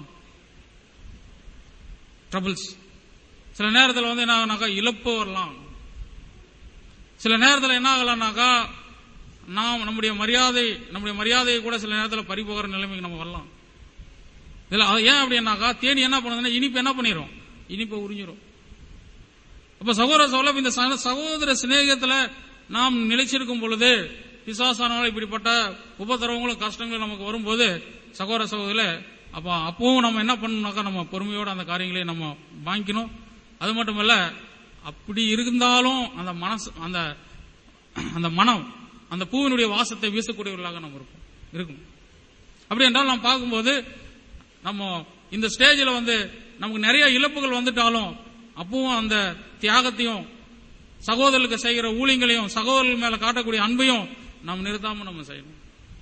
ட்ரபிள்ஸ். சில நேரத்தில் வந்து என்ன ஆகனாக்கா இழப்பு வரலாம். சில நேரத்தில் என்ன ஆகலாம்னாக்கா நாம் நம்முடைய மரியாதையை கூட சில நேரத்தில் பறிபோகிற நிலைமைக்கு நம்ம வரலாம். இதுல ஏன் அப்படின்னாக்கா தேனி என்ன பண்ணுதுன்னா இனிப்பு என்ன பண்ணிரும், இனிப்பை உறிஞ்சிரும். அப்ப சகோதர இந்த சகோதர சிநேகத்துல நாம் நிலைச்சிருக்கும் பொழுது பிசாசானால இப்படிப்பட்ட உபத்திரவங்களும் கஷ்டங்களும் நமக்கு வரும்போது சகோதர சகோதரில அப்பவும் நம்ம என்ன பண்ணணும்னாக்கா நம்ம பொறுமையோட அந்த காரியங்களை நம்ம வாங்கிக்கணும். அது மட்டுமல்ல, அப்படி இருந்தாலும் அந்த மனசு அந்த மனம் அந்த பூவினுடைய வாசத்தை வீசக்கூடியவர்களாக நம்ம இருக்கும். அப்படி என்றால் நாம் பார்க்கும்போது நம்ம இந்த ஸ்டேஜில் வந்து நமக்கு நிறைய இழப்புகள் வந்துட்டாலும் அப்பவும் அந்த தியாகத்தையும் சகோதரர்களுக்கு செய்கிற ஊழியங்களையும் சகோதரர்கள் மேல காட்டக்கூடிய அன்பையும் நாம் நிறுத்தாம நம்ம செய்யணும்.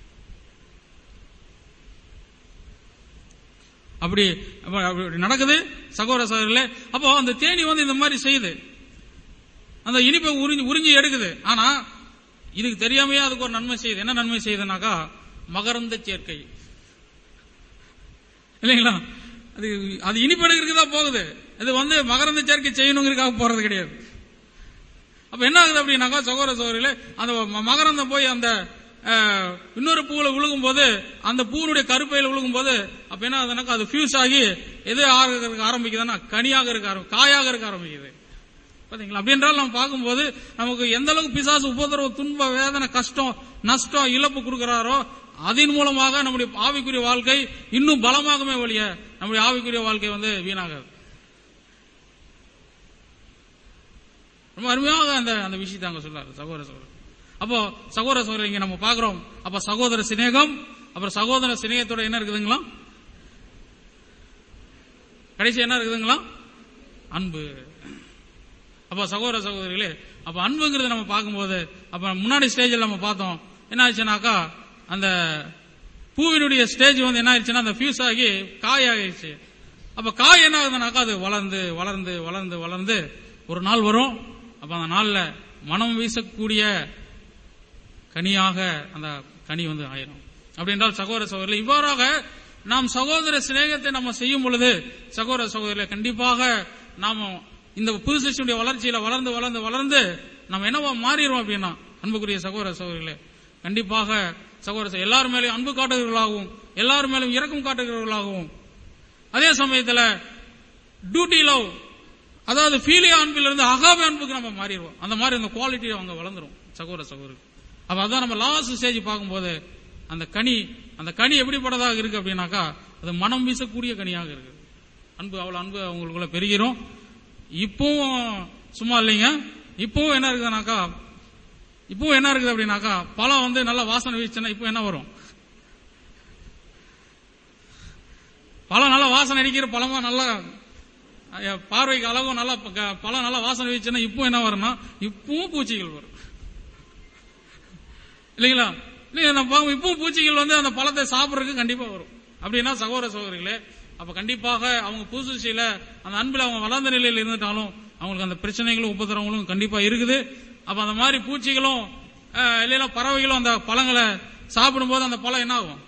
அப்படி நடக்குது சகோதர சகோதரர்களே. அப்போ அந்த தேனி வந்து இந்த மாதிரி செய்யுது, அந்த இனிப்பை உறிஞ்சி எடுக்குது. ஆனா இதுக்கு தெரியாமையே அதுக்கு ஒரு நன்மை செய்யுது. என்ன நன்மை செய்யுதுனாக்கா மகரந்த சேர்க்கை இல்லைங்களா? அது இனிப்பு எடுக்கிறதுக்கு தான் போகுது. இது வந்து மகரந்த சேர்க்கை செய்யணுங்கிறதுக்காக போறது கிடையாது. அப்ப என்ன ஆகுது அப்படின்னாக்கா சகோதர சகோதரிகளே, அந்த மகரந்தம் போய் அந்த இன்னொரு பூவில் விழுகும் போது, அந்த பூனுடைய கருப்பையில் விழுகும் போது அப்ப என்ன ஆகுதுனாக்கா அது ஃபியூஸ் ஆகி எது ஆரம்பிக்குதுன்னா கனியாக இருக்க காயாக இருக்க ஆரம்பிக்குது. பாத்தீங்களா? அப்படி என்றால் நம்ம பார்க்கும்போது நமக்கு எந்த அளவுக்கு பிசாசு உபத்திரவ துன்ப வேதனை கஷ்டம் நஷ்டம் இழப்பு கொடுக்கிறாரோ அதன் மூலமாக நம்முடைய ஆவிக்குரிய வாழ்க்கை இன்னும் பலமாகவே வழிய நம்முடைய ஆவிக்குரிய வாழ்க்கை வந்து வீணாகாது. ரொம்ப அருமையாக அந்த விஷயத்தை அங்க சொல்றாரு சகோதர சகோதரர். அப்போ சகோதர சகோதரர் இங்க நம்ம பாக்குறோம். அப்ப சகோதர சிநேகம், அப்புறம் சகோதர சிநேகத்தோட என்ன இருக்குதுங்களா? கடைசி என்ன இருக்குதுங்களா? அன்பு. அப்ப சகோதர சகோதரிகளே, அப்ப அன்புங்கிறத நம்ம பார்க்கும்போது அப்ப முன்னாடி ஸ்டேஜில் நம்ம பார்த்தோம் என்ன ஆச்சுனாக்கா அந்த பூவினுடைய ஸ்டேஜ் வந்து என்ன ஆயிடுச்சுன்னா அந்த ஃபியூஸ் ஆகி காய் ஆகிடுச்சு. அப்ப காய் என்ன ஆகுதுனாக்கா அது வளர்ந்து வளர்ந்து வளர்ந்து வளர்ந்து ஒரு நாள் வரும். அப்ப அந்த நாள்ல மனம் வீசக்கூடிய கனியாக அந்த கனி வந்து ஆயிரும். அப்படி என்றால் சகோதர சகோதரர்களே, இவ்வாறாக நாம் சகோதர சிநேகத்தை நம்ம செய்யும் பொழுது சகோதர சகோதரர்களே கண்டிப்பாக நாம இந்த புது சிருஷ்டியுடைய வளர்ச்சியில வளர்ந்து வளர்ந்து வளர்ந்து நம்ம என்னவா மாறிடுவோம் அப்படின்னா அன்புக்குரிய சகோதர சகோதரிகளே கண்டிப்பாக சகோதர எல்லாரும் மேலும் அன்பு காட்டுகிறவர்களாகவும் எல்லாரும் மேலும் இரக்கம் காட்டுகிறவர்களாகவும் அதே சமயத்தில் டியூட்டி லவ் அதாவது ஃபீலியா அன்பிலிருந்து அகாவே அன்புக்கு நம்ம மாறிடுவோம். அந்த மாதிரி அந்த குவாலிட்டி அவங்க வளர்ந்துரும் சகோதர சகோதரர்கள். அப்ப அதான் நம்ம லாஸ்ட் ஸ்டேஜ் பார்க்கும்போது அந்த கனி எப்படிப்பட்டதாக இருக்கு அப்படின்னாக்கா அது மனம் வீசக்கூடிய கனியாக இருக்கு. அன்பு அவ்வளவு அன்பு அவங்களுக்குள்ள பெருகிறோம். இப்பவும் சும்மா இல்லைங்க, இப்பவும் என்ன இருக்குதுனாக்கா இப்பவும் என்ன இருக்குது அப்படின்னாக்கா பழம் வந்து நல்லா வாசனை வீசுச்சுன்னா இப்போ என்ன வரும்? பழம் நல்லா வாசனை அடிக்கிற பழமா நல்லா பார்வைக்கு அழகும் நல்லா பழம் நல்லா வாசனை வீசுச்சுன்னா இப்போ என்ன வரும்னா இப்பவும் பூச்சிகள் வரும் இல்லைங்களா? இல்லைங்க நம்ம இப்பவும் பூச்சிகள் வந்து அந்த பழத்தை சாப்பிடறதுக்கு கண்டிப்பா வரும். அப்படின்னா சகோதர சகோதரிகளே அப்ப கண்டிப்பாக அவங்க புதுசில அந்த அன்புல அவங்க வளர்ந்த நிலையில் இருந்துட்டாலும் அவங்களுக்கு அந்த பிரச்சனைகளும் உபத்திரவங்களும் கண்டிப்பா இருக்குது. அப்ப அந்த மாதிரி பூச்சிகளும் இல்லைன்னா பறவைகளும் அந்த பழங்களை சாப்பிடும் போது அந்த பழம் என்ன ஆகும்?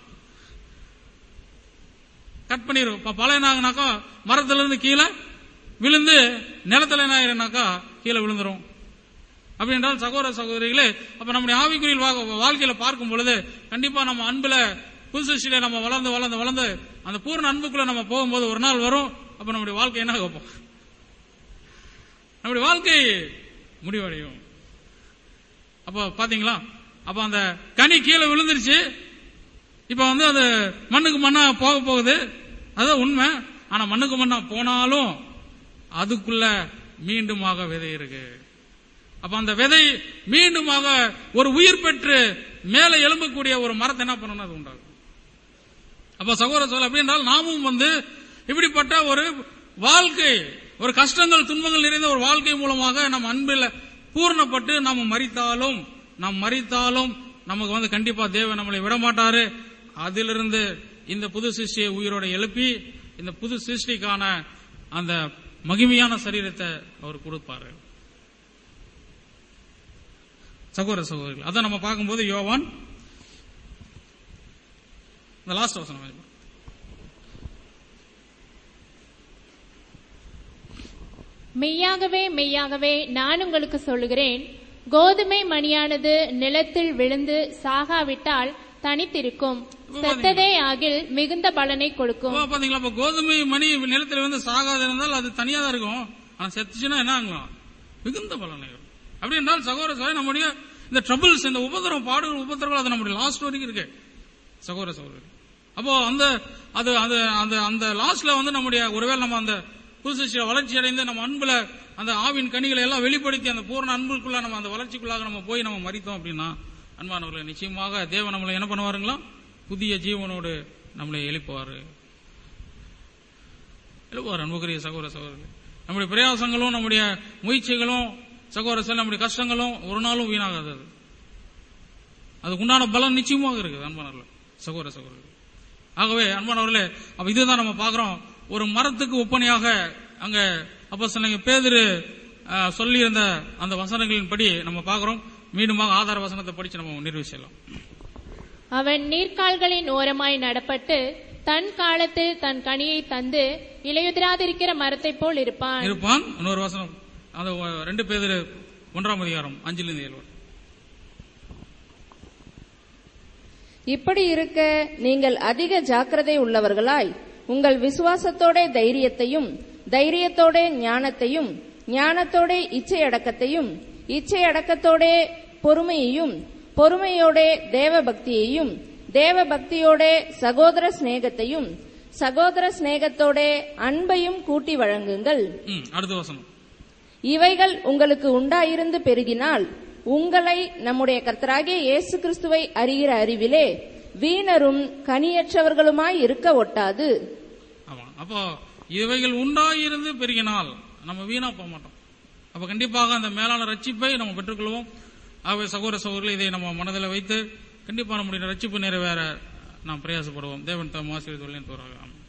கட் பண்ணிடும். இப்ப பழம் என்ன ஆகுனாக்கா மரத்துல இருந்து கீழே விழுந்து நிலத்துல என்ன ஆயிருனாக்கா கீழே விழுந்துரும். அப்படி என்றால் சகோதர சகோதரிகளே அப்ப நம்முடைய ஆவிக்குரிய வாழ்க்கையில பார்க்கும் பொழுது கண்டிப்பா நம்ம அன்புல புதுசில நம்ம வளர்ந்து வளர்ந்து வளர்ந்து அந்த பூர்ண அன்புக்குள்ள நம்ம போகும்போது ஒரு நாள் வரும். அப்ப நம்முடைய வாழ்க்கை என்ன ஆகும்? நம்முடைய வாழ்க்கை முடிவடையும். அப்ப பாத்தீங்களா? அப்ப அந்த கனி கீழே விழுந்துருச்சு. இப்ப வந்து அது மண்ணுக்கு மண்ணா போக போகுது, அதுதான் உண்மை. ஆனா மண்ணுக்கு மண்ணா போனாலும் அதுக்குள்ள மீண்டுமாக விதை இருக்கு. அப்ப அந்த விதை மீண்டுமாக ஒரு உயிர் பெற்று மேலே எழும்பக்கூடிய ஒரு மரத்தை என்ன பண்ணணும் அது உண்டாகும். அப்ப சகோதர சகோதரி அப்படி என்றால் நாமும் வந்து இப்படிப்பட்ட ஒரு வாழ்க்கை ஒரு கஷ்டங்கள் துன்பங்கள் நிறைந்த ஒரு வாழ்க்கை மூலமாக நம்ம அன்பில் பூர்ணப்பட்டு நாம் மரித்தாலும் நமக்கு வந்து கண்டிப்பா தேவன் நம்மளை விடமாட்டாரு. அதிலிருந்து இந்த புது சிருஷ்டியை உயிரோட எழுப்பி இந்த புது சிருஷ்டிக்கான அந்த மகிமையான சரீரத்தை அவர் கொடுப்பாரு. சகோதர சகோதரிகள் அதான் நம்ம பார்க்கும்போது யோவான் இந்த லாஸ்ட் வசனம் மெய்யாகவே மெய்யாகவே நான் உங்களுக்கு சொல்லுகிறேன், கோதுமை மணியானது நிலத்தில் விழுந்து சாகாவிட்டால் தனித்திருக்கும், செத்ததே ஆகில் மிகுந்த பலனை கொடுக்கும். பாத்தீங்களா? அப்ப கோதுமை மணி நிலத்தில் வந்து சாகாது இருந்தால் அது தனியா தான் இருக்கும். ஆனா செத்துச்சுன்னா என்ன ஆகும்? மிகுந்த பலனை. அப்படி என்றால் சகோதர சகோதரி நம்முடைய இந்த ட்ரபிள்ஸ் இந்த உபத்திரம் பாடுகள் உபத்திரங்கள் அது நம்முடைய லாஸ்ட் வரைக்கும் இருக்கு சகோதர சகோதரி. அப்போ அந்த லாஸ்ட்ல வந்து நம்முடைய ஒருவேளை நம்ம அந்த புதுசில வளர்ச்சி அடைந்து நம்ம அன்புல அந்த ஆவின் கனிகளை எல்லாம் வெளிப்படுத்தி அந்த பூர்ண அன்புக்குள்ள நம்ம அந்த வளர்ச்சிக்குள்ளாக நம்ம போய் நம்ம மரித்தோம் அப்படின்னா அன்பானவர்களை நிச்சயமாக தேவன் நம்மளை என்ன பண்ணுவாருங்களா? புதிய ஜீவனோடு நம்மளை எழுப்புவாரு. எழுப்புவார். அன்புக்குரிய சகோதர சகோதரர்களே, நம்முடைய பிரயாசங்களும் நம்முடைய முயற்சிகளும் சகோதர நம்முடைய கஷ்டங்களும் ஒரு நாளும் வீணாகாது. அதுக்கு உண்டான பலன் நிச்சயமாக இருக்குது அன்பானவர்களே, சகோதர சகோதரர்களே. ஆகவே அன்பானவர்களே, அப்ப இதுதான் நம்ம பாக்குறோம். ஒரு மரத்துக்கு ஒப்பனையாக அங்க அப்போஸ்தலனாகிய பேதுரு சொல்லியிருந்த அந்த வசனங்களின்படி நம்ம பாக்குறோம். மீண்டுமாக ஆதார வசனத்தை படிச்சு நம்ம நிறைவு செய்யலாம். அவன் நீர்க்கால்களின் ஓரமாய் நடப்பட்டு தன் காலத்தில் தன் கனியை தந்து இலையுதிராதிருக்கிற மரத்தை போல் இருப்பான். இன்னொரு வசனம், அந்த 2 பேதுரு 1ஆம் அதிகாரம் 5-7. இப்படி இருக்க நீங்கள் அதிக ஜாக்கிரதை உள்ளவர்களாய் உங்கள் விசுவாசத்தோட தைரியத்தையும், தைரியத்தோட ஞானத்தையும், ஞானத்தோட இச்சையடக்கத்தையும், இச்சையடக்கத்தோட பொறுமையையும், பொறுமையோட தேவ பக்தியையும், தேவ பக்தியோட சகோதர சிநேகத்தையும், சகோதர சிநேகத்தோட அன்பையும் கூட்டி வழங்குங்கள். அடுத்த வசனம், இவைகள் உங்களுக்கு உண்டாயிருந்து பெருகினால் உங்களை நம்முடைய கர்த்தராகிய இயேசு கிறிஸ்துவை அறிகிற அறிவிலே வீணரும் கனியற்றவர்களுமாய் இருக்க ஒட்டாது. அப்போ இவைகள் உண்டாயிருந்து பெருகினால் நம்ம வீணா போக மாட்டோம். அப்ப கண்டிப்பாக அந்த மேலான ரட்சிப்பை நம்ம பெற்றுக்கொள்வோம். ஆகவே சகோதர சகோதரர்கள், இதை நம்ம மனதில் வைத்து கண்டிப்பாக நம்முடைய ரட்சிப்பு நிறைவேற நாம் பிரயாசப்படுவோம். தேவன் தாம் ஆசீர்வதித்து